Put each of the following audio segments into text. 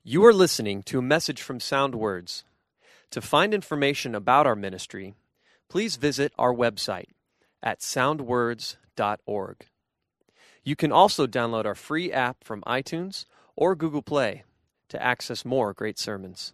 You are listening to a message from Sound Words. To find information about our ministry, please visit our website at soundwords.org. You can also download our free app from iTunes or Google Play to access more great sermons.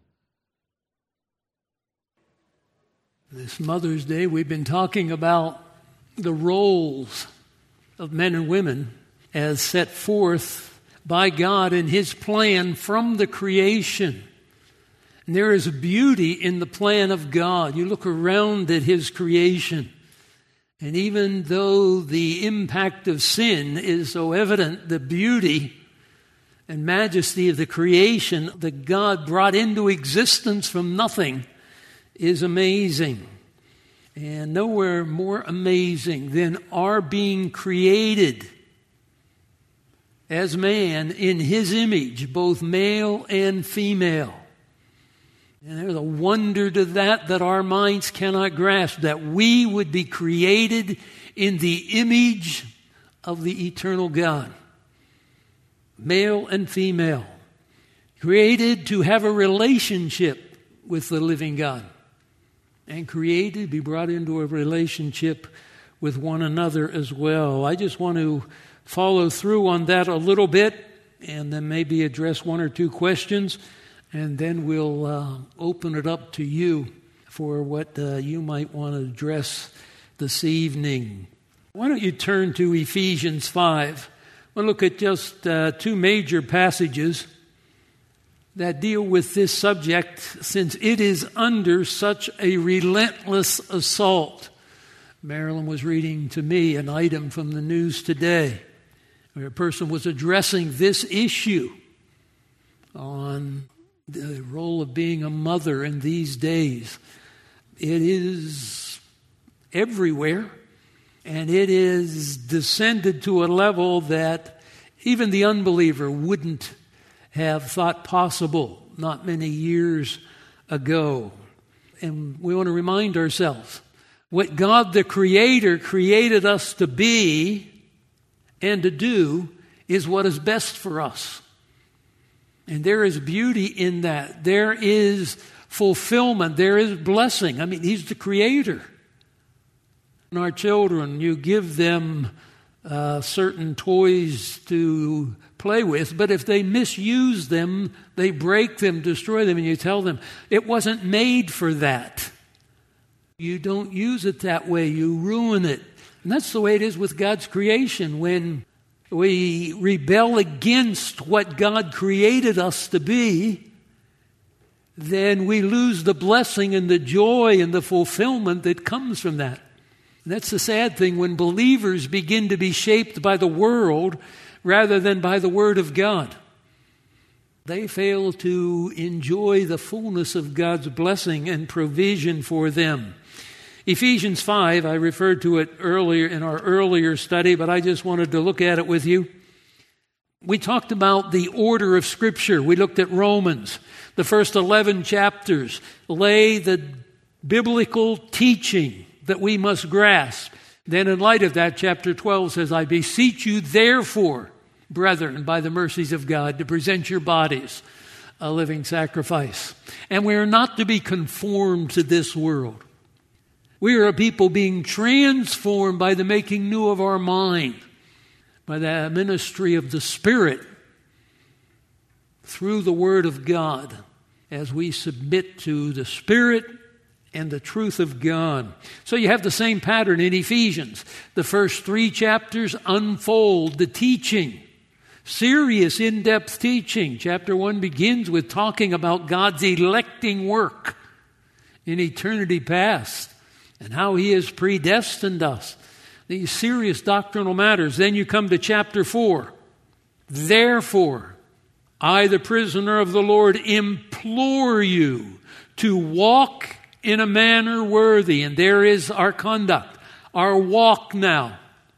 This Mother's Day, we've been talking about the roles of men and women as set forth by God in His plan from the creation. And there is beauty in the plan of God. You look around at His creation, and even though the impact of sin is so evident, the beauty and majesty of the creation that God brought into existence from nothing is amazing. And nowhere more amazing than our being created as man in His image, both male and female. And there's a wonder to that our minds cannot grasp, that we would be created in the image of the eternal God. Male and female. Created to have a relationship with the living God. And created to be brought into a relationship with one another as well. I just want to follow through on that a little bit and then maybe address one or two questions, and then we'll open it up to you for what you might want to address this evening. Why don't you turn to Ephesians 5? We'll look at just two major passages that deal with this subject, since it is under such a relentless assault. Marilyn was reading to me an item from the news today where a person was addressing this issue on the role of being a mother in these days. It is everywhere, and it is descended to a level that even the unbeliever wouldn't have thought possible not many years ago. And we want to remind ourselves what God the Creator created us to be and to do is what is best for us. And there is beauty in that. There is fulfillment. There is blessing. I mean, He's the Creator. And our children, you give them certain toys to play with, but if they misuse them, they break them, destroy them, and you tell them, it wasn't made for that. You don't use it that way. You ruin it. And that's the way it is with God's creation. When we rebel against what God created us to be, then we lose the blessing and the joy and the fulfillment that comes from that. And that's the sad thing when believers begin to be shaped by the world rather than by the Word of God. They fail to enjoy the fullness of God's blessing and provision for them. Ephesians 5, I referred to it earlier in our earlier study, but I just wanted to look at it with you. We talked about the order of Scripture. We looked at Romans. The first 11 chapters lay the biblical teaching that we must grasp. Then in light of that, chapter 12 says, I beseech you therefore, brethren, by the mercies of God, to present your bodies a living sacrifice. And we are not to be conformed to this world. We are a people being transformed by the making new of our mind, by the ministry of the Spirit, through the Word of God, as we submit to the Spirit and the truth of God. So you have the same pattern in Ephesians. The first 3 chapters unfold the teaching, serious, in-depth teaching. Chapter 1 begins with talking about God's electing work in eternity past and how He has predestined us. These serious doctrinal matters. Then you come to chapter 4. Therefore, I, the prisoner of the Lord, implore you to walk in a manner worthy. And there is our conduct, our walk now.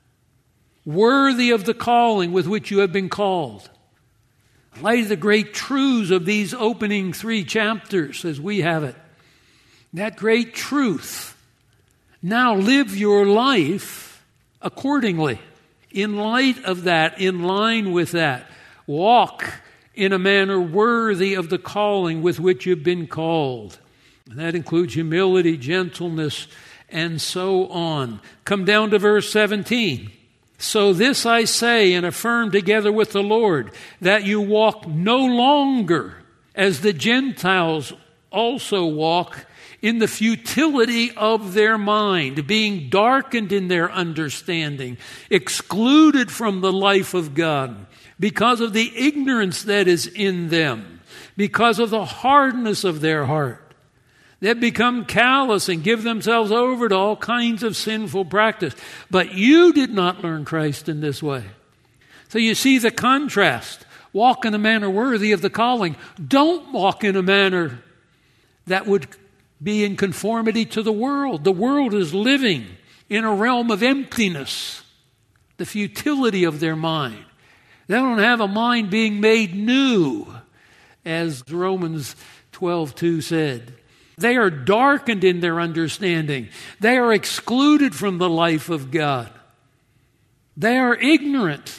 Worthy of the calling with which you have been called. In light of the great truths of these opening 3 chapters as we have it. That great truth. Now live your life accordingly. In light of that, in line with that. Walk in a manner worthy of the calling with which you've been called. And that includes humility, gentleness, and so on. Come down to verse 17. So this I say and affirm together with the Lord, that you walk no longer as the Gentiles also walk in the futility of their mind, being darkened in their understanding, excluded from the life of God, because of the ignorance that is in them, because of the hardness of their heart. They become callous and give themselves over to all kinds of sinful practice. But you did not learn Christ in this way. So you see the contrast. Walk in a manner worthy of the calling. Don't walk in a manner that would be in conformity to the world. The world is living in a realm of emptiness, the futility of their mind. They don't have a mind being made new, as Romans 12:2 said. They are darkened in their understanding. They are excluded from the life of God. They are ignorant.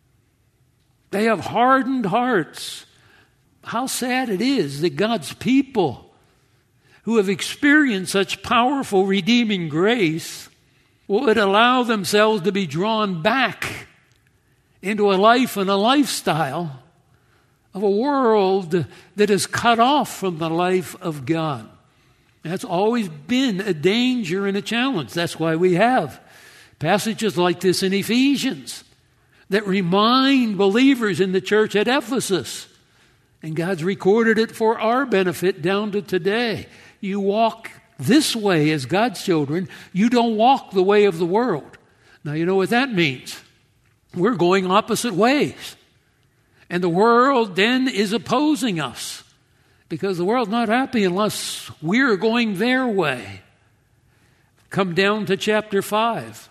They have hardened hearts. How sad it is that God's people who have experienced such powerful redeeming grace would allow themselves to be drawn back into a life and a lifestyle of a world that is cut off from the life of God. That's always been a danger and a challenge. That's why we have passages like this in Ephesians that remind believers in the church at Ephesus. And God's recorded it for our benefit down to today. You walk this way as God's children. You don't walk the way of the world. Now, you know what that means. We're going opposite ways. And the world then is opposing us. Because the world's not happy unless we're going their way. Come down to chapter 5,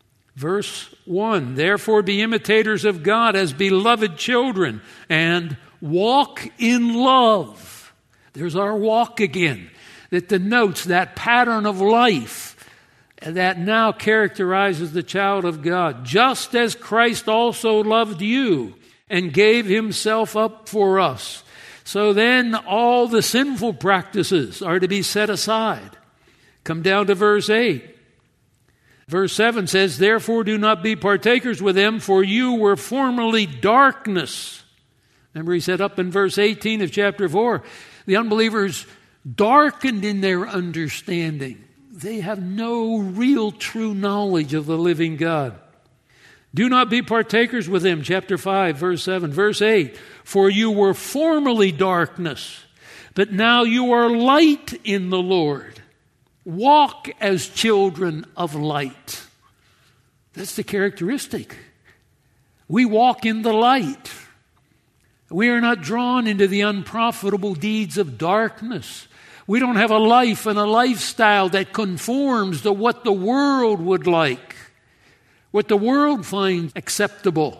verse 1. Therefore be imitators of God as beloved children and walk in love. There's our walk again. That denotes that pattern of life that now characterizes the child of God. Just as Christ also loved you and gave himself up for us. So then all the sinful practices are to be set aside. Come down to verse 8. Verse 7 says, therefore do not be partakers with them, for you were formerly darkness. Remember he said up in verse 18 of chapter 4, the unbelievers darkened in their understanding. They have no real true knowledge of the living God. Do not be partakers with them, chapter 5, verse 7. Verse 8, for you were formerly darkness, but now you are light in the Lord. Walk as children of light. That's the characteristic. We walk in the light. We are not drawn into the unprofitable deeds of darkness. We don't have a life and a lifestyle that conforms to what the world would like, what the world finds acceptable.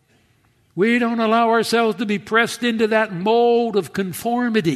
We don't allow ourselves to be pressed into that mold of conformity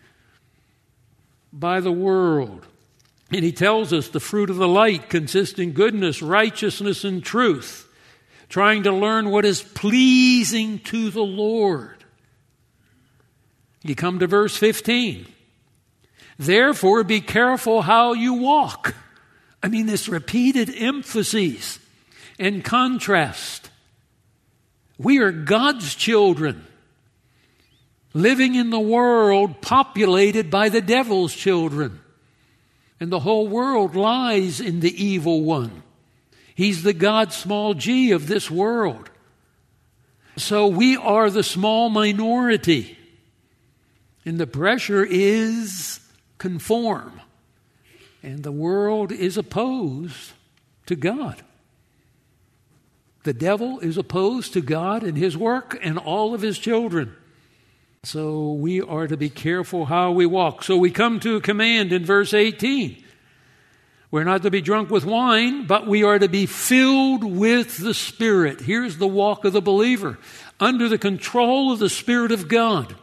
by the world. And he tells us the fruit of the light consists in goodness, righteousness, and truth, trying to learn what is pleasing to the Lord. You come to verse 15. Therefore, be careful how you walk. I mean, this repeated emphasis and contrast. We are God's children, living in the world populated by the devil's children. And the whole world lies in the evil one. He's the God small g of this world. So we are the small minority. And the pressure is conform. And the world is opposed to God. The devil is opposed to God and his work and all of his children. So we are to be careful how we walk. So we come to a command in verse 18. We're not to be drunk with wine, but we are to be filled with the Spirit. Here's the walk of the believer. Under the control of the Spirit of God.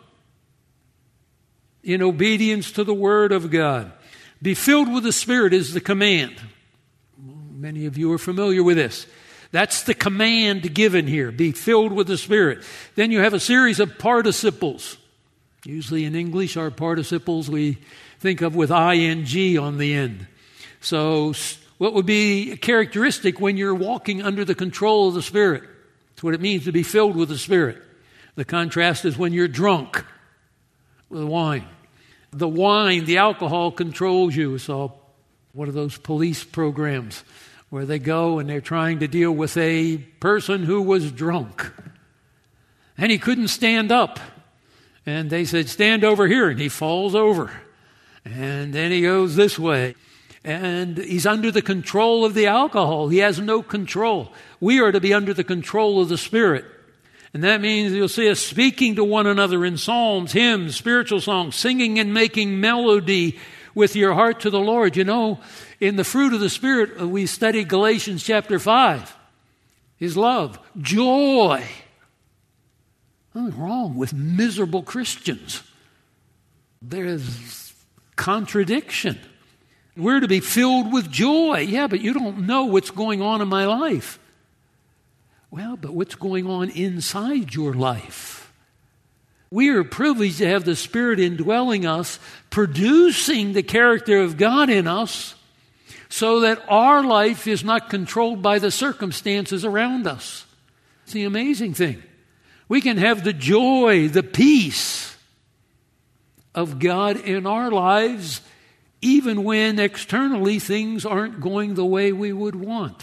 In obedience to the Word of God. Be filled with the Spirit is the command. Many of you are familiar with this. That's the command given here. Be filled with the Spirit. Then you have a series of participles. Usually in English, our participles we think of with ing on the end. So what would be characteristic when you're walking under the control of the Spirit? That's what it means to be filled with the Spirit. The contrast is when you're drunk with wine. The wine, the alcohol controls you. So one of those police programs where they go and they're trying to deal with a person who was drunk. And he couldn't stand up. And they said, stand over here. And he falls over. And then he goes this way. And he's under the control of the alcohol. He has no control. We are to be under the control of the Spirit. And that means you'll see us speaking to one another in psalms, hymns, spiritual songs, singing and making melody with your heart to the Lord. You know, in the fruit of the Spirit, we studied Galatians chapter 5. His love, joy. Nothing wrong with miserable Christians. There's contradiction. We're to be filled with joy. Yeah, but you don't know what's going on in my life. Well, but what's going on inside your life? We are privileged to have the Spirit indwelling us, producing the character of God in us, so that our life is not controlled by the circumstances around us. It's the amazing thing. We can have the joy, the peace of God in our lives, even when externally things aren't going the way we would want.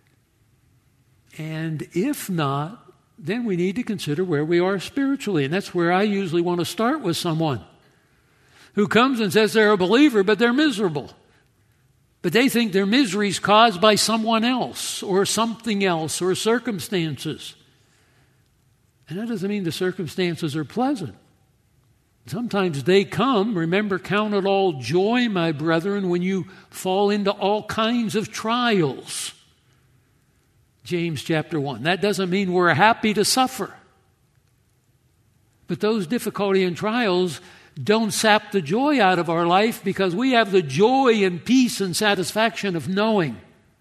And if not, then we need to consider where we are spiritually. And that's where I usually want to start with someone who comes and says they're a believer, but they're miserable. But they think their misery is caused by someone else or something else or circumstances. And that doesn't mean the circumstances are pleasant. Sometimes they come. Remember, count it all joy, my brethren, when you fall into all kinds of trials. James chapter 1. That doesn't mean we're happy to suffer. But those difficulty and trials don't sap the joy out of our life, because we have the joy and peace and satisfaction of knowing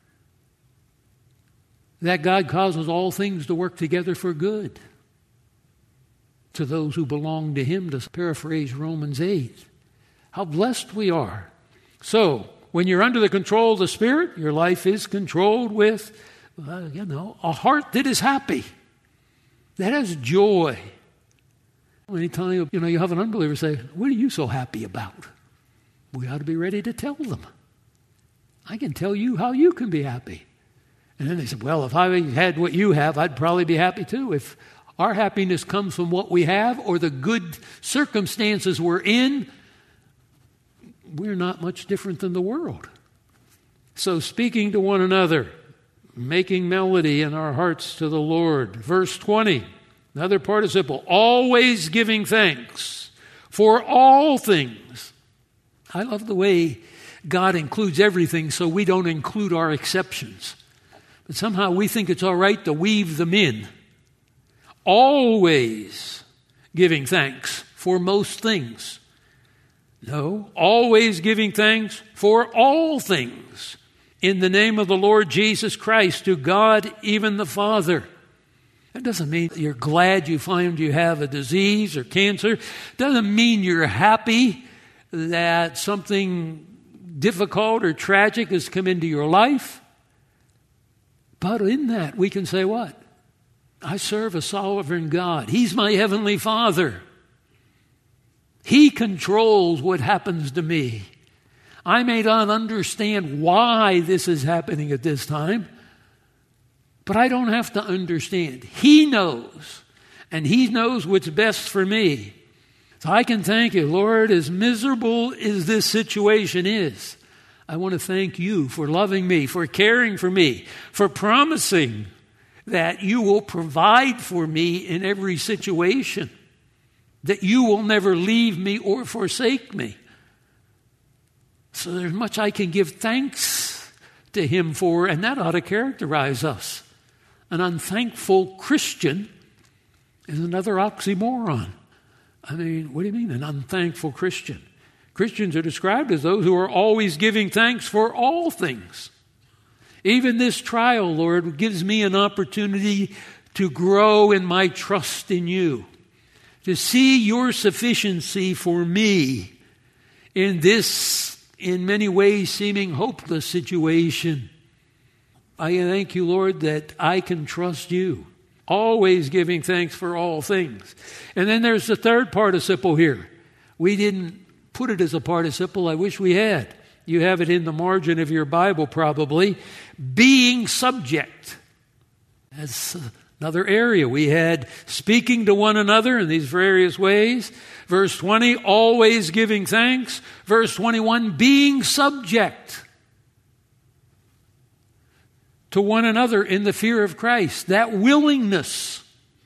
that God causes all things to work together for good to those who belong to Him, to paraphrase Romans 8. How blessed we are. So, when you're under the control of the Spirit, your life is controlled with, a heart that is happy, that has joy. Anytime you have an unbeliever say, what are you so happy about? We ought to be ready to tell them. I can tell you how you can be happy. And then they said, well, if I had what you have, I'd probably be happy too. If our happiness comes from what we have or the good circumstances we're in, we're not much different than the world. So speaking to one another, making melody in our hearts to the Lord. Verse 20, another participle, always giving thanks for all things. I love the way God includes everything so we don't include our exceptions. But somehow we think it's all right to weave them in. Always giving thanks for most things. No, always giving thanks for all things in the name of the Lord Jesus Christ, to God, even the Father. That doesn't mean you're glad you find you have a disease or cancer. Doesn't mean you're happy that something difficult or tragic has come into your life. But in that, we can say what? I serve a sovereign God. He's my heavenly Father. He controls what happens to me. I may not understand why this is happening at this time, but I don't have to understand. He knows, and He knows what's best for me. So I can thank You, Lord, as miserable as this situation is. I want to thank You for loving me, for caring for me, for promising that You will provide for me in every situation, that You will never leave me or forsake me. So there's much I can give thanks to Him for, and that ought to characterize us. An unthankful Christian is another oxymoron. I mean, what do you mean, an unthankful Christian? Christians are described as those who are always giving thanks for all things. Even this trial, Lord, gives me an opportunity to grow in my trust in you, to see your sufficiency for me in this, in many ways, seeming hopeless situation. I thank you, Lord, that I can trust you, always giving thanks for all things. And then there's the third participle here. We didn't put it as a participle. I wish we had. You have it in the margin of your Bible probably. Being subject. That's another area. We had speaking to one another in these various ways. Verse 20, always giving thanks. Verse 21, being subject to one another in the fear of Christ. That willingness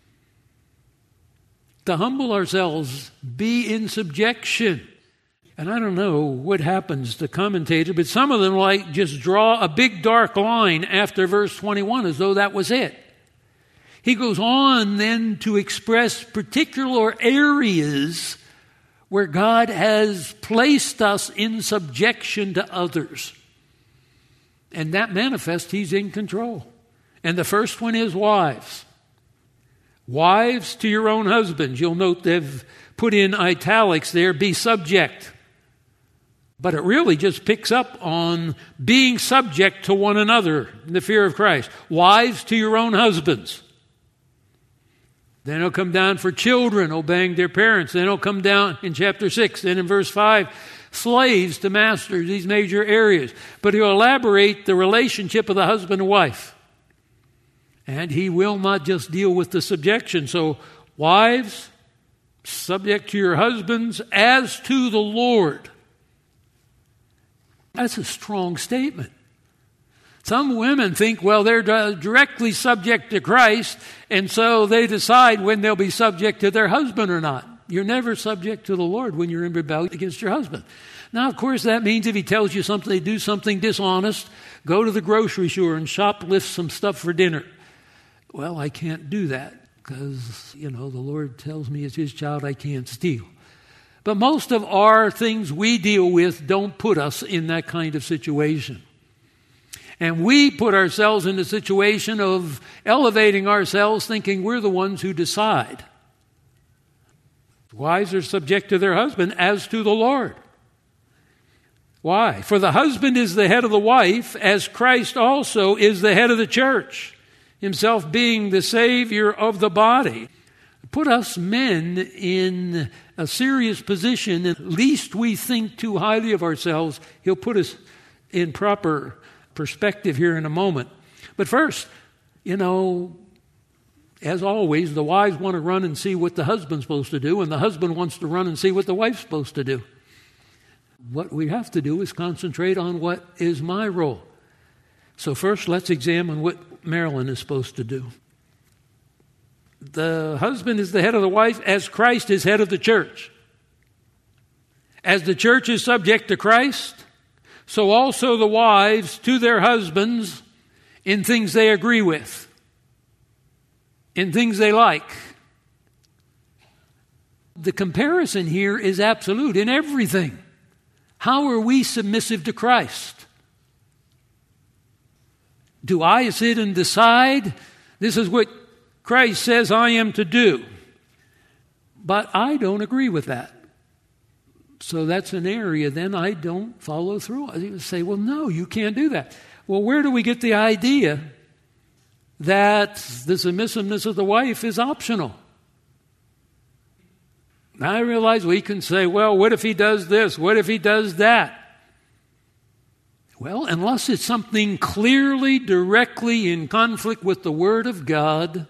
to humble ourselves, be in subjection. And I don't know what happens to commentators, but some of them like just draw a big dark line after verse 21 as though that was it. He goes on then to express particular areas where God has placed us in subjection to others. And that manifests He's in control. And the first one is wives. Wives to your own husbands. You'll note they've put in italics there, be subject. But it really just picks up on being subject to one another in the fear of Christ. Wives to your own husbands. Then it'll come down for children obeying their parents. Then it'll come down in chapter 6. Then in verse 5, slaves to masters, these major areas. But he'll elaborate the relationship of the husband and wife. And he will not just deal with the subjection. So, wives, subject to your husbands as to the Lord. That's a strong statement. Some women think, well, they're directly subject to Christ, and so they decide when they'll be subject to their husband or not. You're never subject to the Lord when you're in rebellion against your husband. Now, of course, that means if he tells you something, do something dishonest, go to the grocery store and shoplift some stuff for dinner. Well, I can't do that because, the Lord tells me as His child I can't steal. But most of our things we deal with don't put us in that kind of situation. And we put ourselves in a situation of elevating ourselves, thinking we're the ones who decide. Wives are subject to their husband as to the Lord. Why? For the husband is the head of the wife, as Christ also is the head of the church, Himself being the Savior of the body. Put us men in a serious position, at least we think too highly of ourselves. He'll put us in proper perspective here in a moment. But first, as always, the wives want to run and see what the husband's supposed to do, and the husband wants to run and see what the wife's supposed to do. What we have to do is concentrate on what is my role. So first, let's examine what Marilyn is supposed to do. The husband is the head of the wife as Christ is head of the church. As the church is subject to Christ, so also the wives to their husbands in things they agree with, in things they like. The comparison here is absolute in everything. How are we submissive to Christ? Do I sit and decide this is what Christ says I am to do? But I don't agree with that. So that's an area then I don't follow through. I say, well, no, you can't do that. Well, where do we get the idea that the submissiveness of the wife is optional? Now I realize we can say, well, what if he does this? What if he does that? Well, unless it's something clearly, directly in conflict with the Word of God,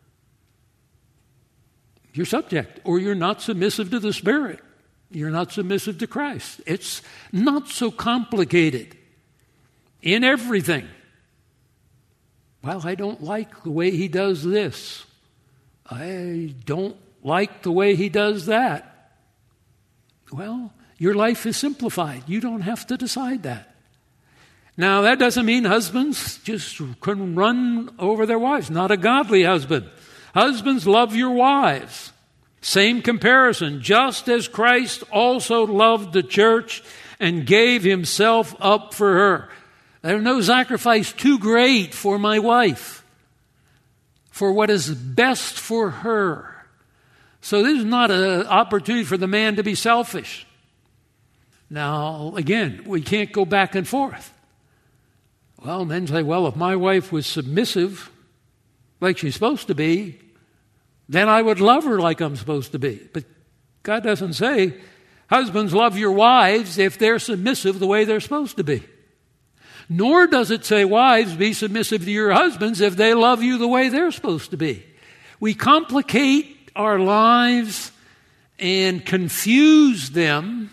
you're subject, or you're not submissive to the Spirit. You're not submissive to Christ. It's not so complicated in everything. Well, I don't like the way he does this. I don't like the way he does that. Well, your life is simplified. You don't have to decide that. Now, that doesn't mean husbands just can run over their wives. Not a godly husband. Husbands, love your wives. Same comparison. Just as Christ also loved the church and gave Himself up for her. There's no sacrifice too great for my wife, for what is best for her. So this is not an opportunity for the man to be selfish. Now, again, we can't go back and forth. Well, men say, well, if my wife was submissive, like she's supposed to be, then I would love her like I'm supposed to be. But God doesn't say, husbands, love your wives if they're submissive the way they're supposed to be. Nor does it say, wives, be submissive to your husbands if they love you the way they're supposed to be. We complicate our lives and confuse them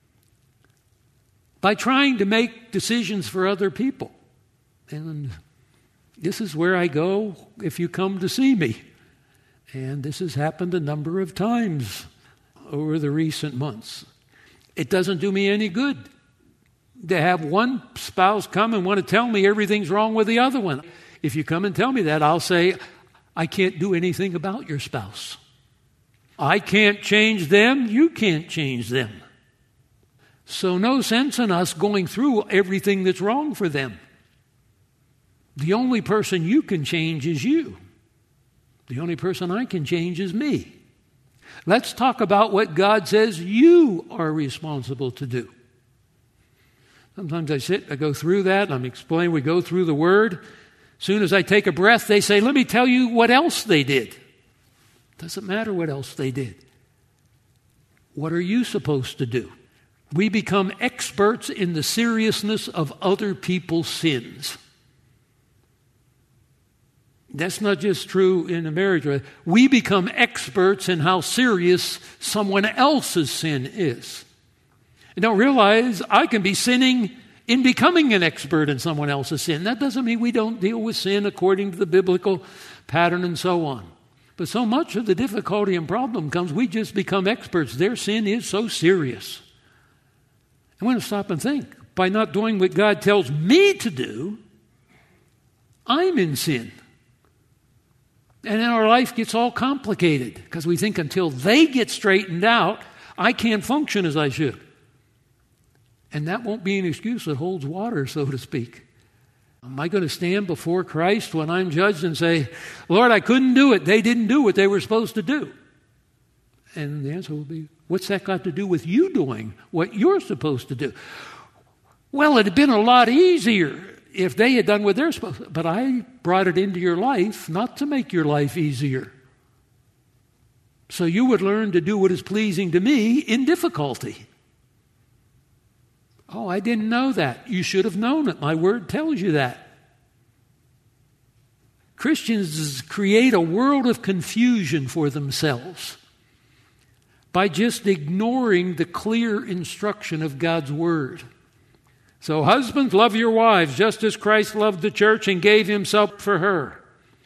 by trying to make decisions for other people. And this is where I go if you come to see me. And this has happened a number of times over the recent months. It doesn't do me any good to have one spouse come and want to tell me everything's wrong with the other one. If you come and tell me that, I'll say, I can't do anything about your spouse. I can't change them. You can't change them. So no sense in us going through everything that's wrong for them. The only person you can change is you. The only person I can change is me. Let's talk about what God says you are responsible to do. Sometimes I go through that, and I'm explaining, we go through the Word. As soon as I take a breath, they say, let me tell you what else they did. Doesn't matter what else they did. What are you supposed to do? We become experts in the seriousness of other people's sins. That's not just true in a marriage. We become experts in how serious someone else's sin is. And don't realize I can be sinning in becoming an expert in someone else's sin. That doesn't mean we don't deal with sin according to the biblical pattern and so on. But so much of the difficulty and problem comes, we just become experts. Their sin is so serious. I want to stop and think. By not doing what God tells me to do, I'm in sin. And then our life gets all complicated because we think until they get straightened out, I can't function as I should. And that won't be an excuse that holds water, so to speak. Am I going to stand before Christ when I'm judged and say, Lord, I couldn't do it. They didn't do what they were supposed to do. And the answer will be, what's that got to do with you doing what you're supposed to do? Well, it had been a lot easier if they had done what they're supposed to. But I brought it into your life not to make your life easier. So you would learn to do what is pleasing to me in difficulty. Oh, I didn't know that. You should have known it. My word tells you that. Christians create a world of confusion for themselves by just ignoring the clear instruction of God's word. So husbands, love your wives just as Christ loved the church and gave himself for her.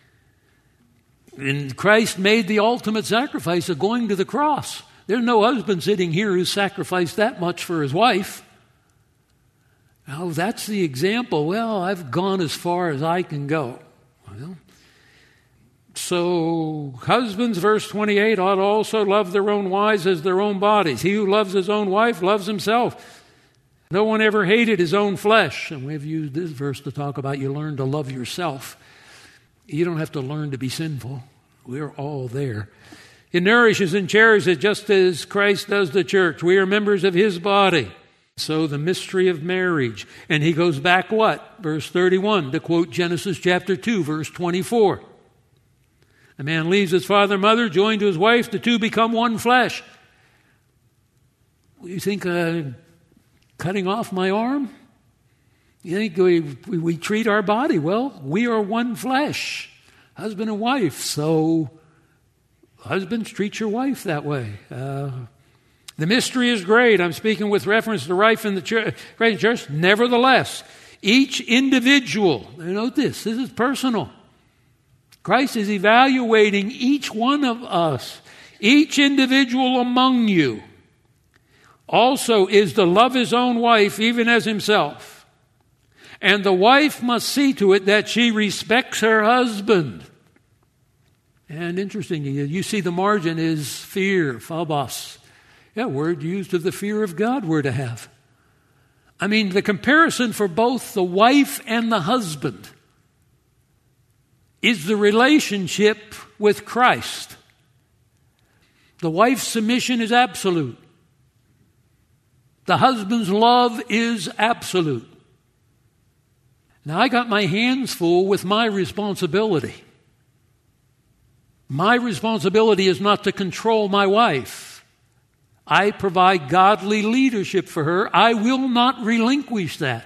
And Christ made the ultimate sacrifice of going to the cross. There's no husband sitting here who sacrificed that much for his wife. Oh, that's the example. Well, I've gone as far as I can go. Well, so husbands, verse 28, ought also love their own wives as their own bodies. He who loves his own wife loves himself. No one ever hated his own flesh. And we've used this verse to talk about you learn to love yourself. You don't have to learn to be sinful. We're all there. He nourishes and cherishes just as Christ does the church. We are members of his body. So the mystery of marriage. And he goes back what? Verse 31, to quote Genesis chapter 2, verse 24. A man leaves his father and mother, joined to his wife, the two become one flesh. You think cutting off my arm? You think we treat our body? Well, we are one flesh, husband and wife. So husbands, treat your wife that way. The mystery is great. I'm speaking with reference to life in the church. Nevertheless, each individual, note this is personal. Christ is evaluating each one of us, each individual among you, also is to love his own wife even as himself. And the wife must see to it that she respects her husband. And interesting, you see the margin is fear, phobos. Yeah, word used of the fear of God we're to have. I mean, the comparison for both the wife and the husband is the relationship with Christ. The wife's submission is absolute. The husband's love is absolute. Now, I got my hands full with my responsibility. My responsibility is not to control my wife. I provide godly leadership for her. I will not relinquish that.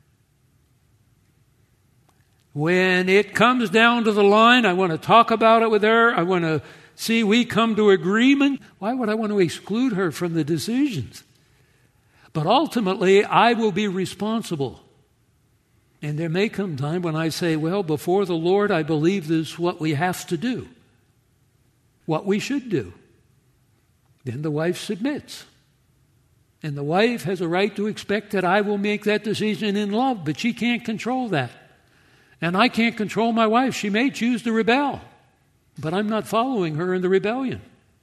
When it comes down to the line, I want to talk about it with her. I want to see we come to agreement. Why would I want to exclude her from the decisions? But ultimately, I will be responsible. And there may come time when I say, well, before the Lord, I believe this is what we have to do, what we should do. Then the wife submits. And the wife has a right to expect that I will make that decision in love, but she can't control that. And I can't control my wife. She may choose to rebel, but I'm not following her in the rebellion.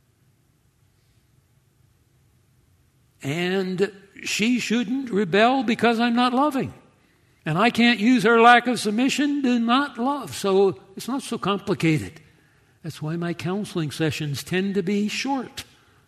And she shouldn't rebel because I'm not loving. And I can't use her lack of submission to not love. So it's not so complicated. That's why my counseling sessions tend to be short.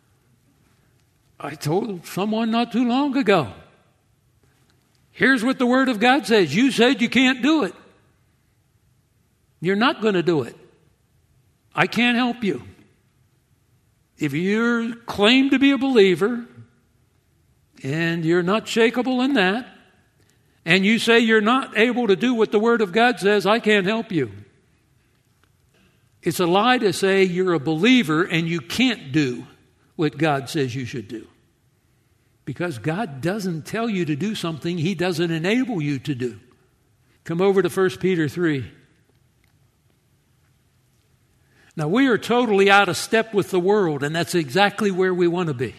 I told someone not too long ago, here's what the Word of God says. You said you can't do it. You're not going to do it. I can't help you. If you claim to be a believer and you're not shakable in that, and you say you're not able to do what the Word of God says, I can't help you. It's a lie to say you're a believer and you can't do what God says you should do. Because God doesn't tell you to do something He doesn't enable you to do. Come over to 1 Peter 3. Now, we are totally out of step with the world, and that's exactly where we want to be.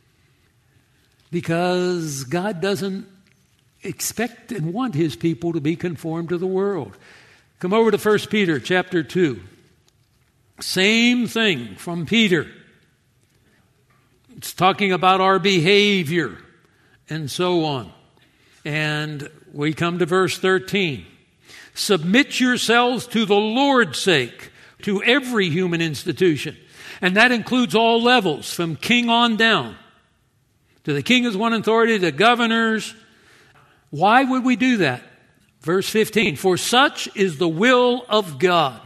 Because God doesn't expect and want His people to be conformed to the world. Come over to 1 Peter chapter 2. Same thing from Peter. It's talking about our behavior and so on. And we come to verse 13. Submit yourselves to the Lord's sake to every human institution. And that includes all levels, from king on down. To the king as one authority, to governors. Why would we do that? Verse 15. For such is the will of God.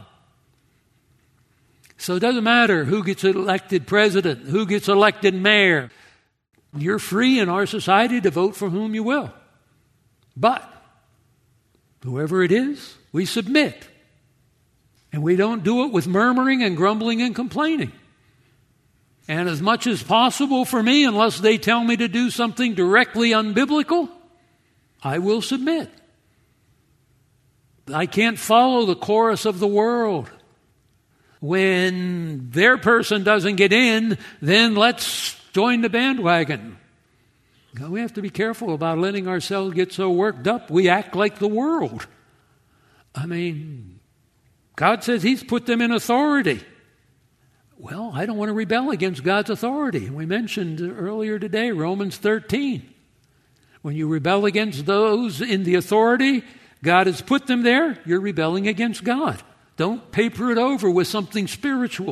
So it doesn't matter who gets elected president, who gets elected mayor. You're free in our society to vote for whom you will. But whoever it is, we submit. And we don't do it with murmuring and grumbling and complaining. And as much as possible for me, unless they tell me to do something directly unbiblical, I will submit. I can't follow the chorus of the world. When their person doesn't get in, then let's join the bandwagon. We have to be careful about letting ourselves get so worked up we act like the world. I mean, God says He's put them in authority. Well, I don't want to rebel against God's authority. We mentioned earlier today, Romans 13. When you rebel against those in the authority, God has put them there, you're rebelling against God. Don't paper it over with something spiritual.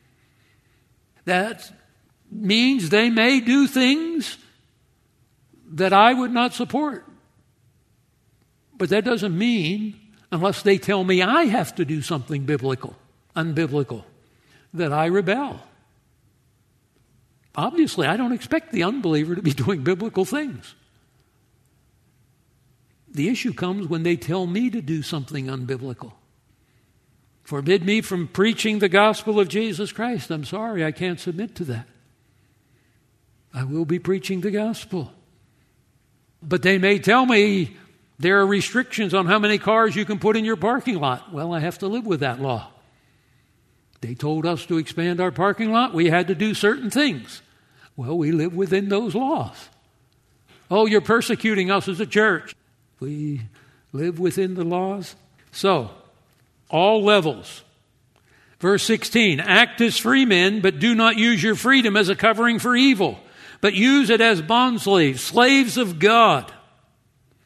That means they may do things that I would not support. But that doesn't mean, unless they tell me I have to do something unbiblical, that I rebel. Obviously, I don't expect the unbeliever to be doing biblical things. The issue comes when they tell me to do something unbiblical. Forbid me from preaching the gospel of Jesus Christ. I'm sorry, I can't submit to that. I will be preaching the gospel. But they may tell me there are restrictions on how many cars you can put in your parking lot. Well, I have to live with that law. They told us to expand our parking lot. We had to do certain things. Well, we live within those laws. Oh, you're persecuting us as a church. We live within the laws. So, all levels. Verse 16, act as free men, but do not use your freedom as a covering for evil, but use it as bondslaves, slaves of God.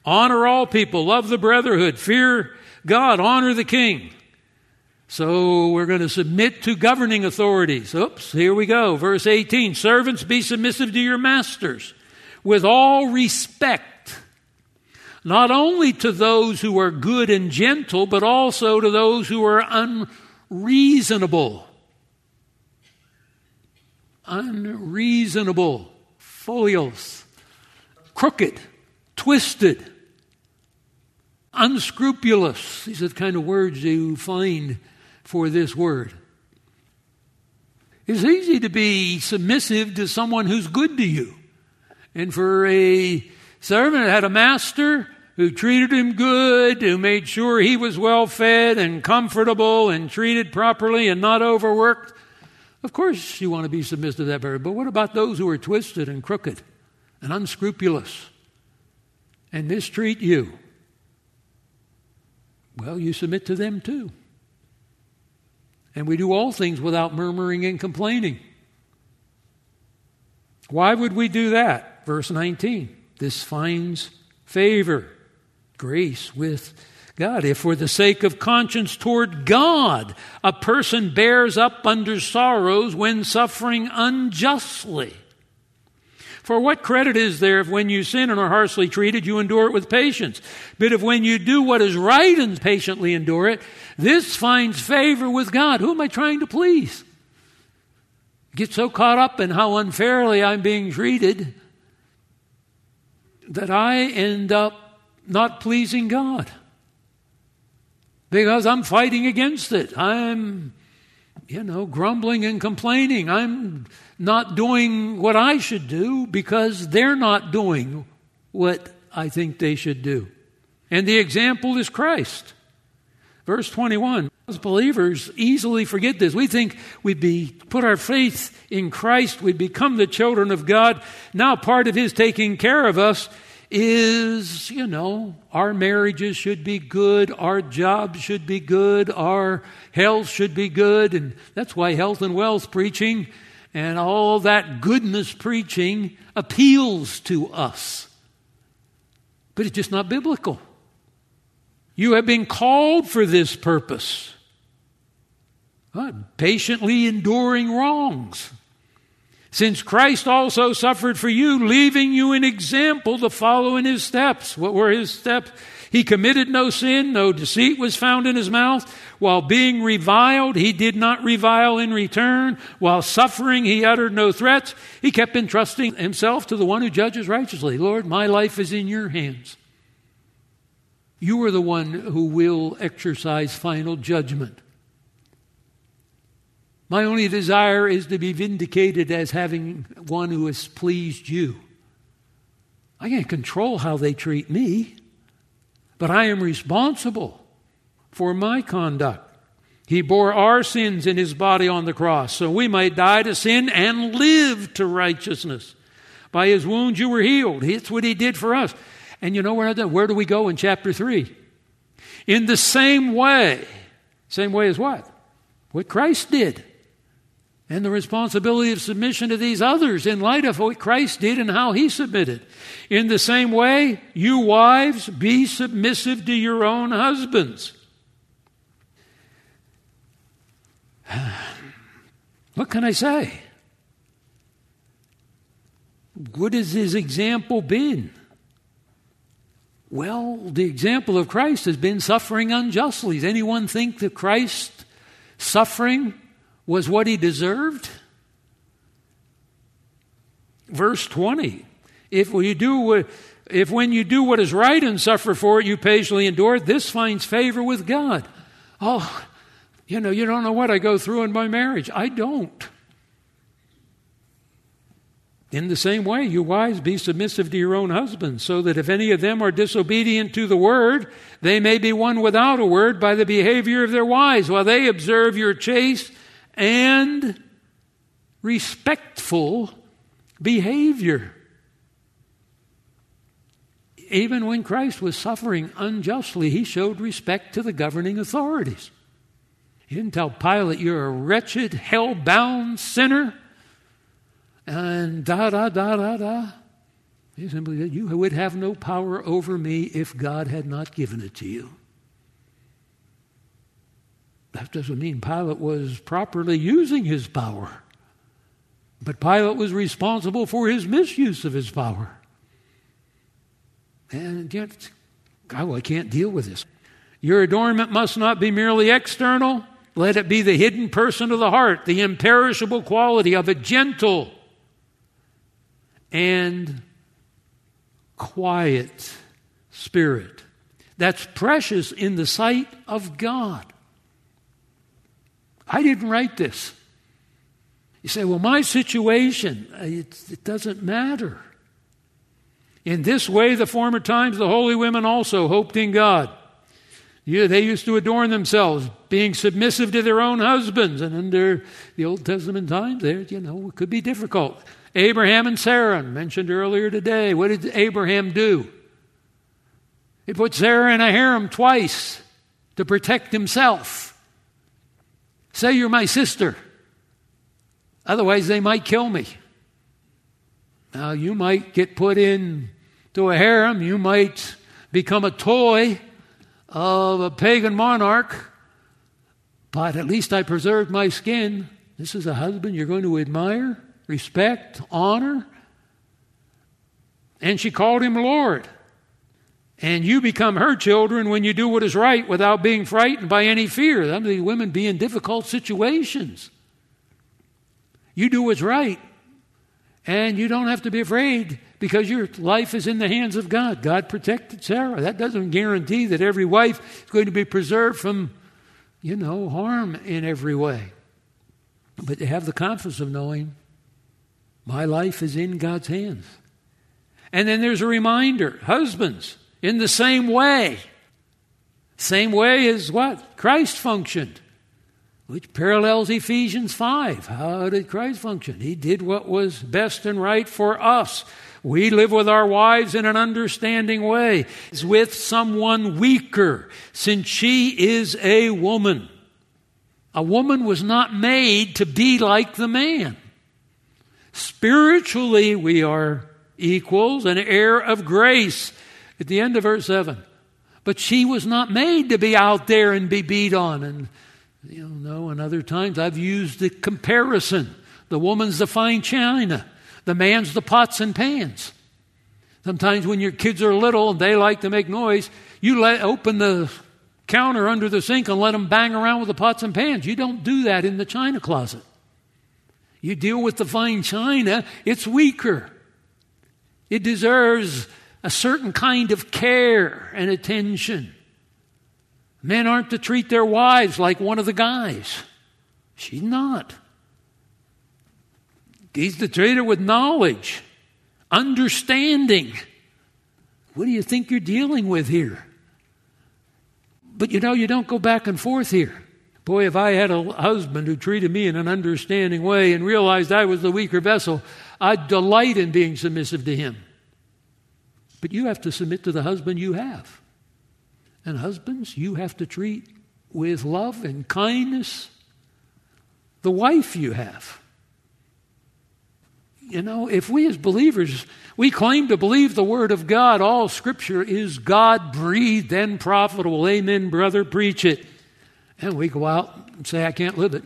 Honor all people, love the brotherhood, fear God, honor the king. So we're going to submit to governing authorities. Oops, here we go. Verse 18, servants, be submissive to your masters with all respect, not only to those who are good and gentle, but also to those who are unreasonable. Unreasonable, pholios, crooked, twisted, unscrupulous. These are the kind of words you find for this word. It's easy to be submissive to someone who's good to you. And for a servant that had a master who treated him good, who made sure he was well fed and comfortable and treated properly and not overworked, of course you want to be submissive to that person. But what about those who are twisted and crooked and unscrupulous and mistreat you? Well, you submit to them too. And we do all things without murmuring and complaining. Why would we do that? Verse 19, this finds favor, grace with God. If for the sake of conscience toward God, a person bears up under sorrows when suffering unjustly. For what credit is there if when you sin and are harshly treated, you endure it with patience? But if when you do what is right and patiently endure it, this finds favor with God. Who am I trying to please? Get so caught up in how unfairly I'm being treated that I end up not pleasing God. Because I'm fighting against it. I'm, grumbling and complaining. I'm not doing what I should do because they're not doing what I think they should do. And the example is Christ. Verse 21, as believers easily forget this. We think put our faith in Christ, we become the children of God. Now part of His taking care of us is, our marriages should be good, our jobs should be good, our health should be good. And that's why health and wealth preaching and all that goodness preaching appeals to us. But it's just not biblical. You have been called for this purpose. Patiently enduring wrongs. Since Christ also suffered for you, leaving you an example to follow in His steps. What were His steps? He committed no sin, no deceit was found in His mouth. While being reviled, He did not revile in return. While suffering, He uttered no threats. He kept entrusting Himself to the one who judges righteously. Lord, my life is in your hands. You are the one who will exercise final judgment. My only desire is to be vindicated as having one who has pleased you. I can't control how they treat me, but I am responsible for my conduct. He bore our sins in His body on the cross, so we might die to sin and live to righteousness. By His wounds you were healed. It's what He did for us. And you know where do we go in chapter 3? In the same way. Same way as what? What Christ did. And the responsibility of submission to these others in light of what Christ did and how He submitted. In the same way, you wives, be submissive to your own husbands. What can I say? What has His example been? Well, the example of Christ has been suffering unjustly. Does anyone think that Christ's suffering was what He deserved? Verse 20, if when you do what is right and suffer for it, you patiently endure it, this finds favor with God. Oh, you don't know what I go through in my marriage. I don't. In the same way, you wives, be submissive to your own husbands, so that if any of them are disobedient to the word, they may be won without a word by the behavior of their wives, while they observe your chaste and respectful behavior. Even when Christ was suffering unjustly, He showed respect to the governing authorities. He didn't tell Pilate, you're a wretched, hell-bound sinner, and da-da-da-da-da. He simply said, you would have no power over me if God had not given it to you. That doesn't mean Pilate was properly using his power. But Pilate was responsible for his misuse of his power. And yet, God, I can't deal with this. Your adornment must not be merely external. Let it be the hidden person of the heart, the imperishable quality of a gentle and quiet spirit that's precious in the sight of God. I didn't write this. You say, well, my situation, it doesn't matter. In this way, the former times, the holy women also hoped in God. They used to adorn themselves, being submissive to their own husbands. And under the Old Testament times, it could be difficult. Abraham and Sarah, mentioned earlier today. What did Abraham do? He put Sarah in a harem twice to protect himself. Say you're my sister. Otherwise, they might kill me. Now, you might get put into a harem. You might become a toy of a pagan monarch. But at least I preserved my skin. This is a husband you're going to admire, respect, honor. And she called him Lord. And you become her children when you do what is right without being frightened by any fear. I mean, women be in difficult situations. You do what's right. And you don't have to be afraid because your life is in the hands of God. God protected Sarah. That doesn't guarantee that every wife is going to be preserved from, harm in every way. But they have the confidence of knowing my life is in God's hands. And then there's a reminder, husbands, in the same way. Same way as what? Christ functioned, which parallels Ephesians 5. How did Christ function? He did what was best and right for us. We live with our wives in an understanding way, with someone weaker, since she is a woman. A woman was not made to be like the man. Spiritually, we are equals, an heir of grace, at the end of verse 7. But she was not made to be out there and be beat on. And, and other times I've used the comparison. The woman's the fine china. The man's the pots and pans. Sometimes when your kids are little and they like to make noise, you open the counter under the sink and let them bang around with the pots and pans. You don't do that in the china closet. You deal with the fine china, it's weaker. It deserves a certain kind of care and attention. Men aren't to treat their wives like one of the guys. She's not. He's to treat her with knowledge, understanding. What do you think you're dealing with here? But you don't go back and forth here. Boy, if I had a husband who treated me in an understanding way and realized I was the weaker vessel, I'd delight in being submissive to him. But you have to submit to the husband you have. And husbands, you have to treat with love and kindness the wife you have. If we as believers, we claim to believe the Word of God, all Scripture is God-breathed and profitable. Amen, brother, preach it. And we go out and say, I can't live it.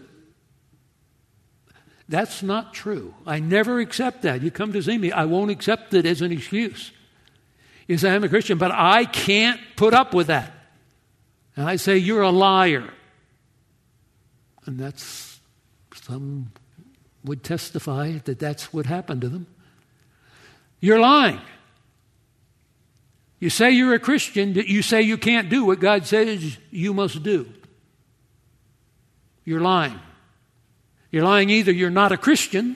That's not true. I never accept that. You come to see me, I won't accept it as an excuse. You say, I'm a Christian, but I can't put up with that. And I say, you're a liar. And some would testify that that's what happened to them. You're lying. You say you're a Christian, you say you can't do what God says you must do. You're lying. You're lying either you're not a Christian,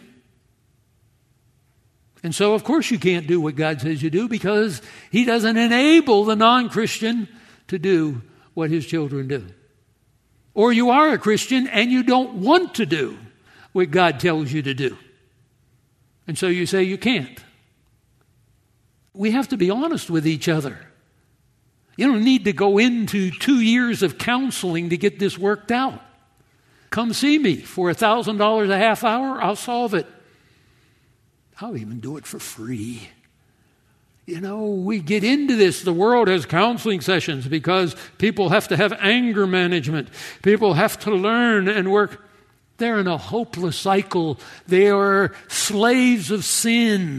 and so of course you can't do what God says you do because He doesn't enable the non-Christian to do what His children do. Or you are a Christian and you don't want to do what God tells you to do. And so you say you can't. We have to be honest with each other. You don't need to go into 2 years of counseling to get this worked out. Come see me for $1,000 a half hour. I'll solve it. I'll even do it for free. We get into this. The world has counseling sessions because people have to have anger management. People have to learn and work. They're in a hopeless cycle. They are slaves of sin.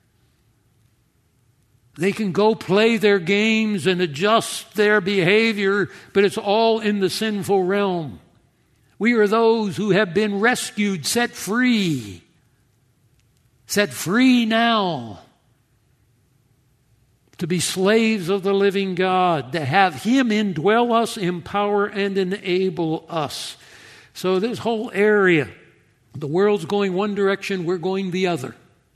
They can go play their games and adjust their behavior, but it's all in the sinful realm. We are those who have been rescued, set free. Set free now. To be slaves of the living God, to have Him indwell us, empower, and enable us. So this whole area, the world's going one direction, we're going the other.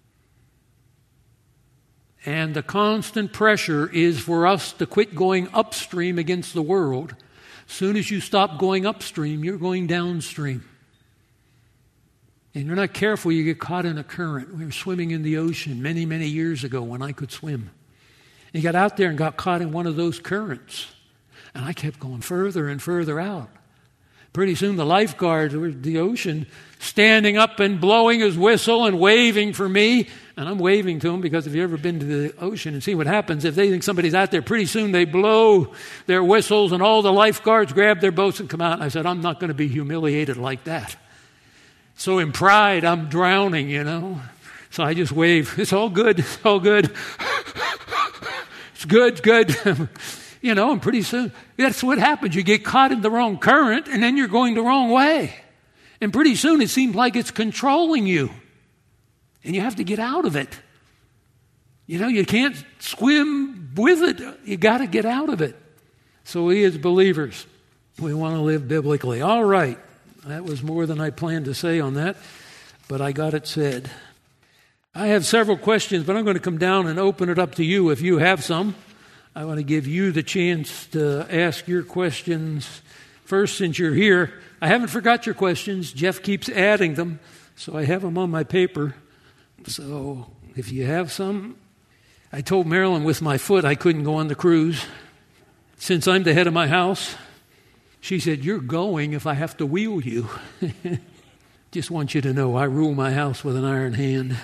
And the constant pressure is for us to quit going upstream against the world. As soon as you stop going upstream, you're going downstream. And you're not careful, you get caught in a current. We were swimming in the ocean many, many years ago when I could swim. He got out there and got caught in one of those currents. And I kept going further and further out. Pretty soon the lifeguards were in the ocean standing up and blowing his whistle and waving for me. And I'm waving to them because if you've ever been to the ocean and seen what happens, if they think somebody's out there, pretty soon they blow their whistles and all the lifeguards grab their boats and come out. And I said, I'm not going to be humiliated like that. So in pride, I'm drowning, So I just wave. It's all good. It's all good. It's good. And pretty soon, that's what happens. You get caught in the wrong current, and then you're going the wrong way. And pretty soon, it seems like it's controlling you. And you have to get out of it. You can't swim with it. You got to get out of it. So we as believers, we want to live biblically. All right. That was more than I planned to say on that, but I got it said. I have several questions, but I'm going to come down and open it up to you if you have some. I want to give you the chance to ask your questions first since you're here. I haven't forgot your questions. Jeff keeps adding them, so I have them on my paper. So if you have some, I told Marilyn with my foot I couldn't go on the cruise. Since I'm the head of my house, she said, you're going if I have to wheel you. Just want you to know I rule my house with an iron hand.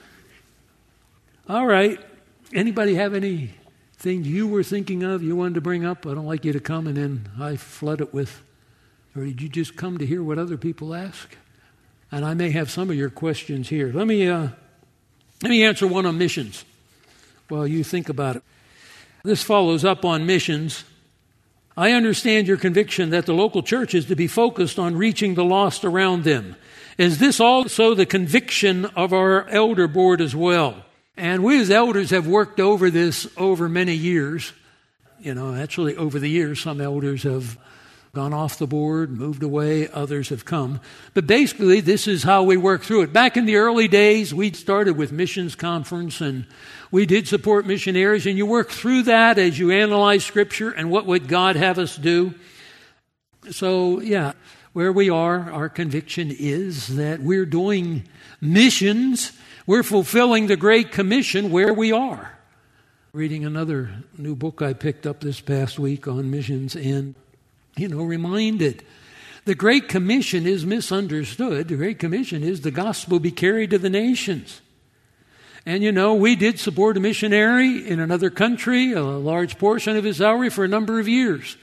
All right. Anybody have anything you were thinking of you wanted to bring up? I don't like you to come and then I flood it with, or did you just come to hear what other people ask? And I may have some of your questions here. Let me answer one on missions while you think about it. This follows up on missions. I understand your conviction that the local church is to be focused on reaching the lost around them. Is this also the conviction of our elder board as well? And we as elders have worked over this over many years. Actually over the years, some elders have gone off the board, moved away, others have come. But basically, this is how we work through it. Back in the early days, we started with missions conference, and we did support missionaries, and you work through that as you analyze Scripture and what would God have us do. So, where we are, our conviction is that we're doing missions. We're fulfilling the Great Commission where we are. Reading another new book I picked up this past week on missions and, reminded. The Great Commission is misunderstood. The Great Commission is the gospel be carried to the nations. And, we did support a missionary in another country, a large portion of his salary for a number of years.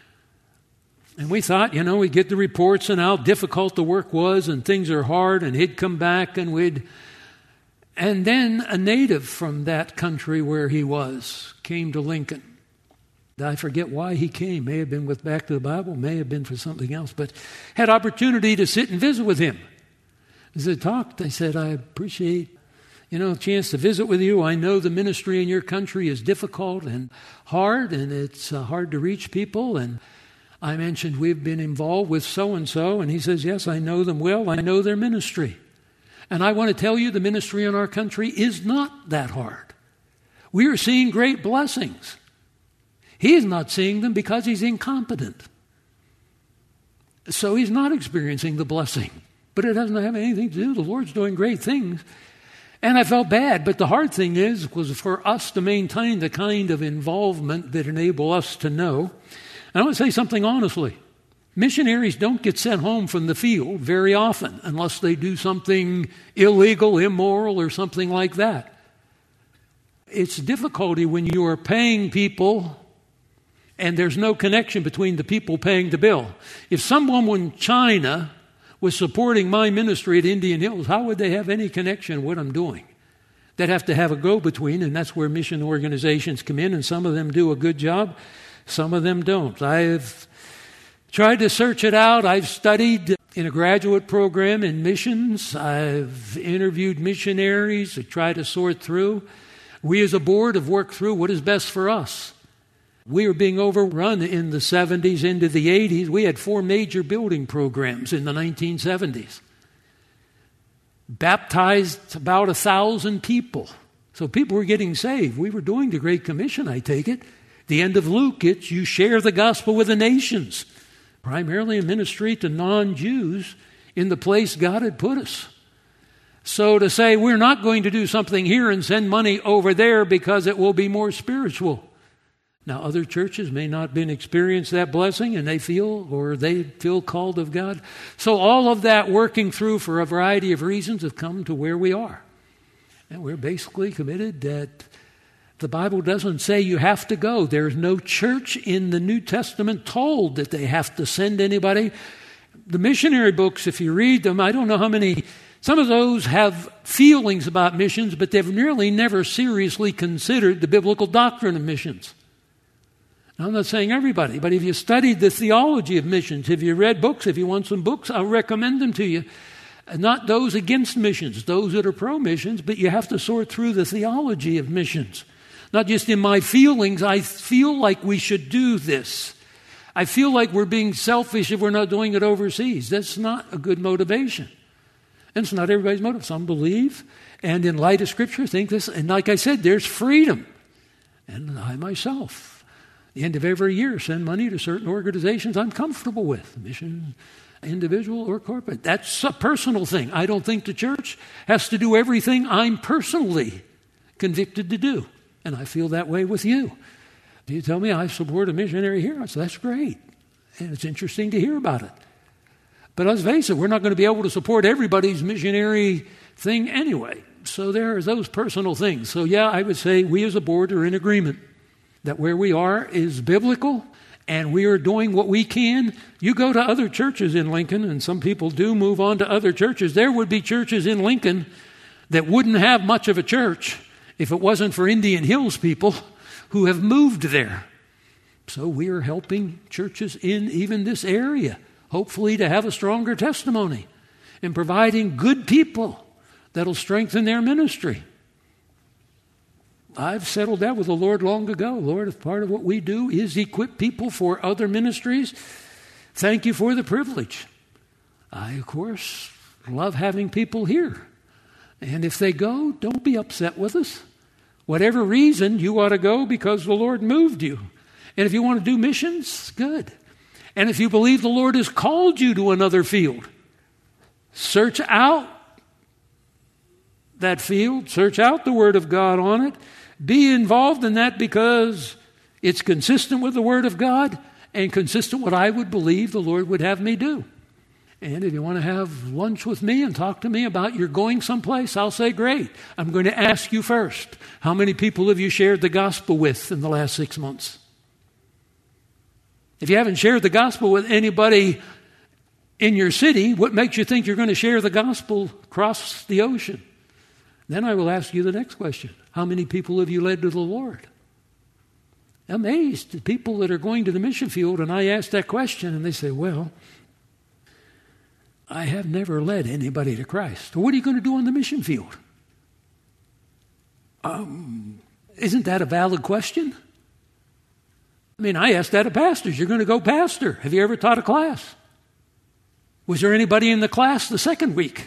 And we thought, we'd get the reports on how difficult the work was and things are hard, and he'd come back and And then a native from that country where he was came to Lincoln. I forget why he came. May have been with Back to the Bible, may have been for something else, but had opportunity to sit and visit with him. As I talked, I said, I appreciate, a chance to visit with you. I know the ministry in your country is difficult and hard, and it's hard to reach people. And I mentioned we've been involved with so-and-so, and he says, yes, I know them well. I know their ministry. And I want to tell you the ministry in our country is not that hard. We are seeing great blessings. He is not seeing them because he's incompetent. So he's not experiencing the blessing. But it doesn't have anything to do. The Lord's doing great things. And I felt bad, but the hard thing was for us to maintain the kind of involvement that enable us to know. And I want to say something honestly. Missionaries don't get sent home from the field very often unless they do something illegal, immoral, or something like that. It's difficulty when you are paying people and there's no connection between the people paying the bill. If someone in China was supporting my ministry at Indian Hills, how would they have any connection with what I'm doing? They'd have to have a go-between, and that's where mission organizations come in, and some of them do a good job, some of them don't. I've tried to search it out. I've studied in a graduate program in missions. I've interviewed missionaries to try to sort through. We as a board have worked through what is best for us. We were being overrun in the 70s into the 80s. We had 4 major building programs in the 1970s. Baptized about 1,000 people. So people were getting saved. We were doing the Great Commission, I take it. The end of Luke, it's you share the gospel with the nations. Primarily a ministry to non-Jews in the place God had put us. So to say we're not going to do something here and send money over there because it will be more spiritual. Now, other churches may not have been experienced that blessing, and they feel called of God. So all of that working through for a variety of reasons have come to where we are. And we're basically committed that the Bible doesn't say you have to go. There's no church in the New Testament told that they have to send anybody. The missionary books, if you read them, I don't know how many, some of those have feelings about missions, but they've nearly never seriously considered the biblical doctrine of missions. I'm not saying everybody, but if you studied the theology of missions, if you read books, if you want some books, I'll recommend them to you. Not those against missions, those that are pro-missions, but you have to sort through the theology of missions. Not just in my feelings, I feel like we should do this. I feel like we're being selfish if we're not doing it overseas. That's not a good motivation. And it's not everybody's motive. Some believe, and in light of Scripture, think this. And like I said, there's freedom. And I myself, the end of every year, send money to certain organizations I'm comfortable with, mission, individual or corporate. That's a personal thing. I don't think the church has to do everything I'm personally convicted to do. And I feel that way with you. You tell me I support a missionary here, I say, that's great. And it's interesting to hear about it. But let's face it, we're not going to be able to support everybody's missionary thing anyway. So there are those personal things. So yeah, I would say we as a board are in agreement that where we are is biblical, and we are doing what we can. You go to other churches in Lincoln, and some people do move on to other churches. There would be churches in Lincoln that wouldn't have much of a church if it wasn't for Indian Hills people who have moved there. So we are helping churches in even this area, hopefully to have a stronger testimony and providing good people that'll strengthen their ministry. I've settled that with the Lord long ago. Lord, if part of what we do is equip people for other ministries, thank you for the privilege. I, of course, love having people here. And if they go, don't be upset with us. Whatever reason, you ought to go because the Lord moved you. And if you want to do missions, good. And if you believe the Lord has called you to another field, search out that field, search out the Word of God on it. Be involved in that because it's consistent with the Word of God and consistent with what I would believe the Lord would have me do. And if you want to have lunch with me and talk to me about you're going someplace, I'll say, great. I'm going to ask you first, how many people have you shared the gospel with in the last 6 months? If you haven't shared the gospel with anybody in your city, what makes you think you're going to share the gospel across the ocean? Then I will ask you the next question. How many people have you led to the Lord? I'm amazed at people that are going to the mission field, and I ask that question, and they say, well, I have never led anybody to Christ. Well, what are you going to do on the mission field? Isn't that a valid question? I mean, I asked that of pastors. You're going to go pastor. Have you ever taught a class? Was there anybody in the class the second week?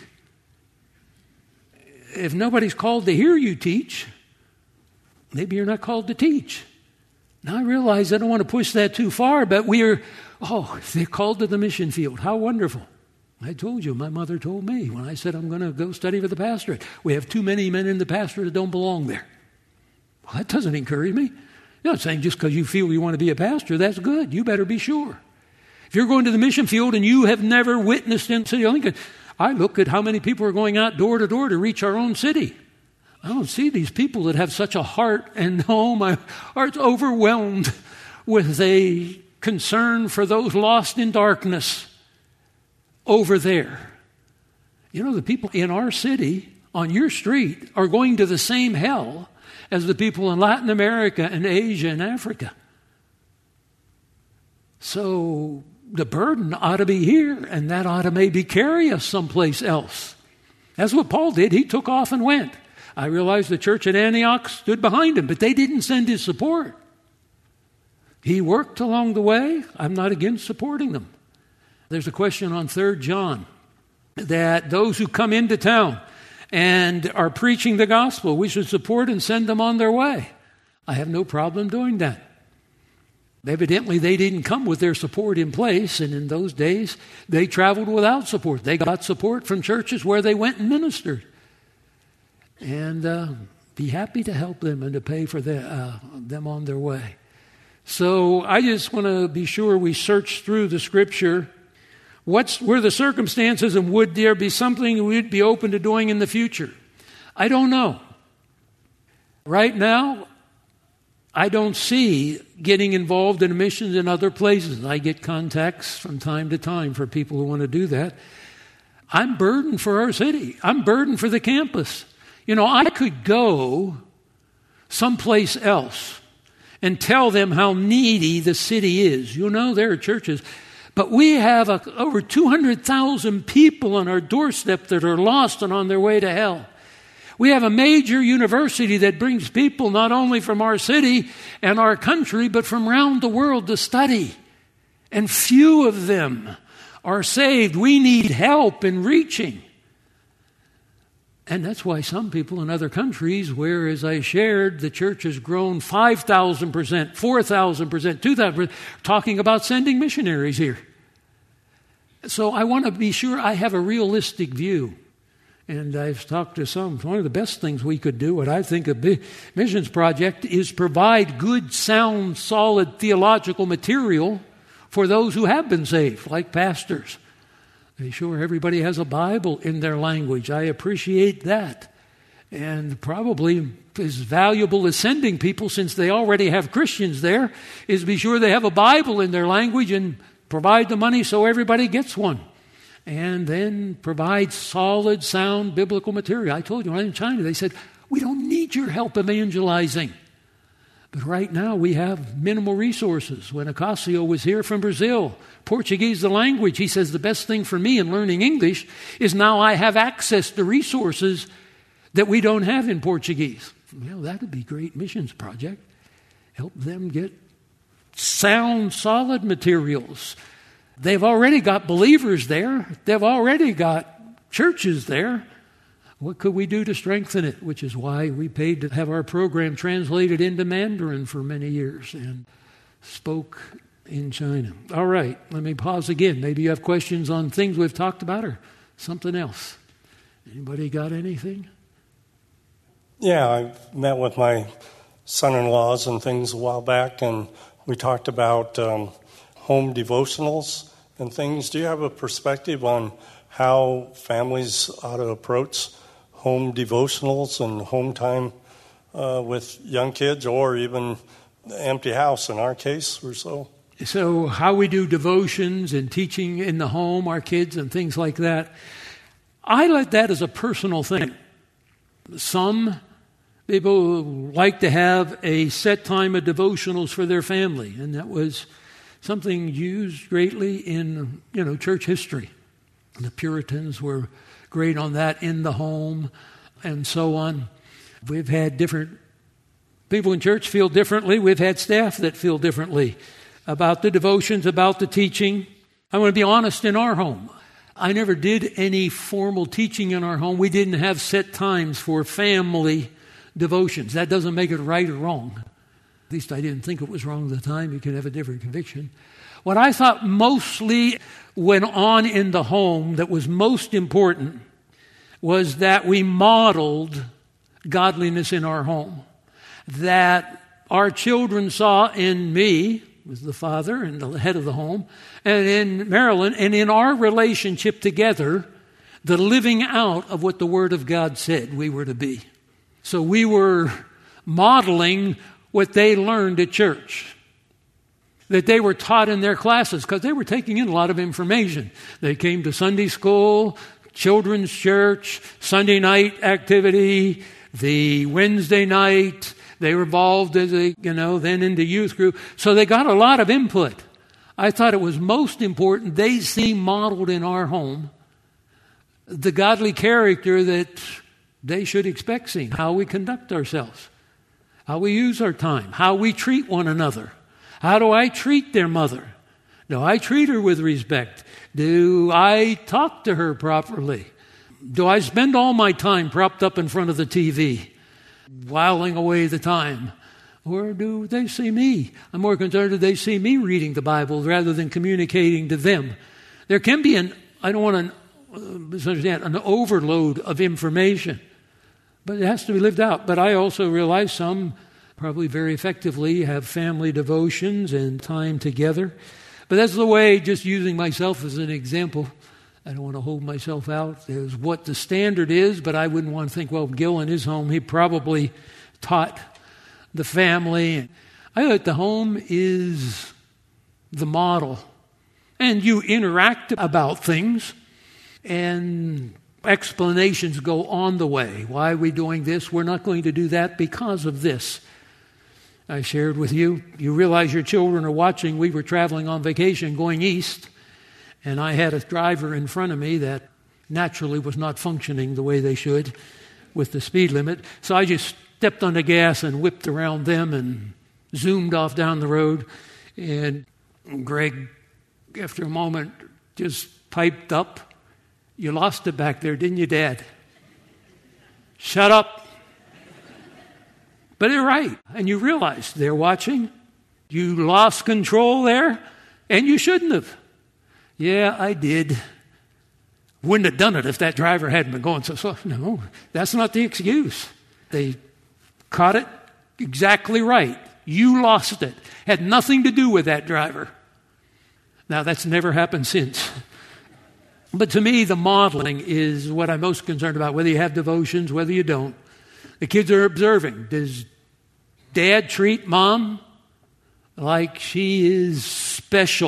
If nobody's called to hear you teach, maybe you're not called to teach. Now I realize I don't want to push that too far, but they're called to the mission field. How wonderful. I told you, my mother told me when I said I'm going to go study for the pastorate. We have too many men in the pastorate that don't belong there. Well, that doesn't encourage me. You're not saying just because you feel you want to be a pastor, that's good. You better be sure. If you're going to the mission field and you have never witnessed in City of Lincoln, I look at how many people are going out door to door to reach our own city. I don't see these people that have such a heart, and my heart's overwhelmed with a concern for those lost in darkness over there. You know, the people in our city, on your street, are going to the same hell as the people in Latin America and Asia and Africa. So the burden ought to be here, and that ought to maybe carry us someplace else. That's what Paul did. He took off and went. I realize the church at Antioch stood behind him, but they didn't send his support. He worked along the way. I'm not against supporting them. There's a question on 3 John that those who come into town and are preaching the gospel, we should support and send them on their way. I have no problem doing that. Evidently, they didn't come with their support in place, and in those days, they traveled without support. They got support from churches where they went and ministered. And be happy to help them and to pay for them on their way. So I just want to be sure we search through the Scripture. Were the circumstances, and would there be something we'd be open to doing in the future? I don't know. Right now, I don't see getting involved in missions in other places. I get contacts from time to time for people who want to do that. I'm burdened for our city. I'm burdened for the campus. You know, I could go someplace else and tell them how needy the city is. You know, there are churches. But we have over 200,000 people on our doorstep that are lost and on their way to hell. We have a major university that brings people not only from our city and our country, but from around the world to study. And few of them are saved. We need help in reaching. And that's why some people in other countries, where, as I shared, the church has grown 5,000%, 4,000%, 2,000%, talking about sending missionaries here. So I want to be sure I have a realistic view. And I've talked to some. One of the best things we could do, what I think a missions project, is provide good, sound, solid theological material for those who have been saved, like pastors. Be sure everybody has a Bible in their language. I appreciate that. And probably as valuable as sending people, since they already have Christians there, is be sure they have a Bible in their language and provide the money so everybody gets one. And then provide solid, sound biblical material. I told you, when I was in China, they said, we don't need your help evangelizing. But right now we have minimal resources. When Acasio was here from Brazil, Portuguese the language, he says the best thing for me in learning English is now I have access to resources that we don't have in Portuguese. Well, that would be a great missions project. Help them get sound, solid materials. They've already got believers there. They've already got churches there. What could we do to strengthen it? Which is why we paid to have our program translated into Mandarin for many years and spoke in China. All right, let me pause again. Maybe you have questions on things we've talked about or something else. Anybody got anything? Yeah, I met with my son-in-laws and things a while back, and we talked about home devotionals and things. Do you have a perspective on how families ought to approach home devotionals and home time with young kids, or even the empty house in our case or so? So how we do devotions and teaching in the home, our kids and things like that, I like that as a personal thing. Some people like to have a set time of devotionals for their family, and that was something used greatly in, church history. The Puritans were great on that, in the home and so on. We've had different people in church feel differently. We've had staff that feel differently about the devotions, about the teaching. I want to be honest, in our home, I never did any formal teaching in our home. We didn't have set times for family devotions. That doesn't make it right or wrong. At least I didn't think it was wrong at the time. You can have a different conviction. What I thought mostly went on in the home that was most important was that we modeled godliness in our home. That our children saw in me, was the father and the head of the home, and in Marilyn, and in our relationship together, the living out of what the Word of God said we were to be. So we were modeling what they learned at church, that they were taught in their classes, because they were taking in a lot of information. They came to Sunday school, children's church, Sunday night activity, the Wednesday night. They were involved as then into youth group. So they got a lot of input. I thought it was most important they see modeled in our home the godly character that they should expect seen, how we conduct ourselves, how we use our time, how we treat one another. How do I treat their mother? Do I treat her with respect? Do I talk to her properly? Do I spend all my time propped up in front of the TV, whiling away the time? Or do they see me? I'm more concerned that they see me reading the Bible rather than communicating to them. There can be I don't want to misunderstand, an overload of information, but it has to be lived out. But I also realize some probably very effectively have family devotions and time together. But that's the way, just using myself as an example, I don't want to hold myself out as what the standard is, but I wouldn't want to think, well, Gil in his home, he probably taught the family. I thought the home is the model. And you interact about things, and explanations go on the way. Why are we doing this? We're not going to do that because of this. I shared with you, you realize your children are watching. We were traveling on vacation going east, and I had a driver in front of me that naturally was not functioning the way they should with the speed limit. So I just stepped on the gas and whipped around them and zoomed off down the road. And Greg, after a moment, just piped up, "You lost it back there, didn't you, Dad?" "Shut up." But they're right. And you realize they're watching. You lost control there, and you shouldn't have. "Yeah, I did. Wouldn't have done it if that driver hadn't been going so slow." No, that's not the excuse. They caught it exactly right. You lost it. Had nothing to do with that driver. Now, that's never happened since. But to me, the modeling is what I'm most concerned about, whether you have devotions, whether you don't. The kids are observing. Does Dad treat Mom like she is special?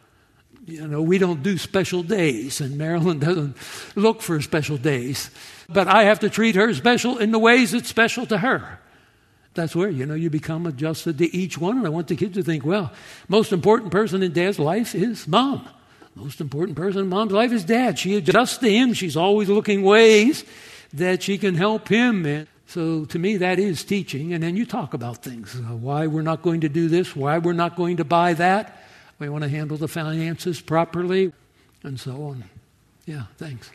We don't do special days, and Marilyn doesn't look for special days. But I have to treat her special in the ways that's special to her. That's where, you become adjusted to each one. And I want the kids to think, well, most important person in Dad's life is Mom. Most important person in Mom's life is Dad. She adjusts to him. She's always looking ways that she can help him. And so to me, that is teaching. And then you talk about things, why we're not going to do this, why we're not going to buy that. We want to handle the finances properly, and so on. Yeah, thanks.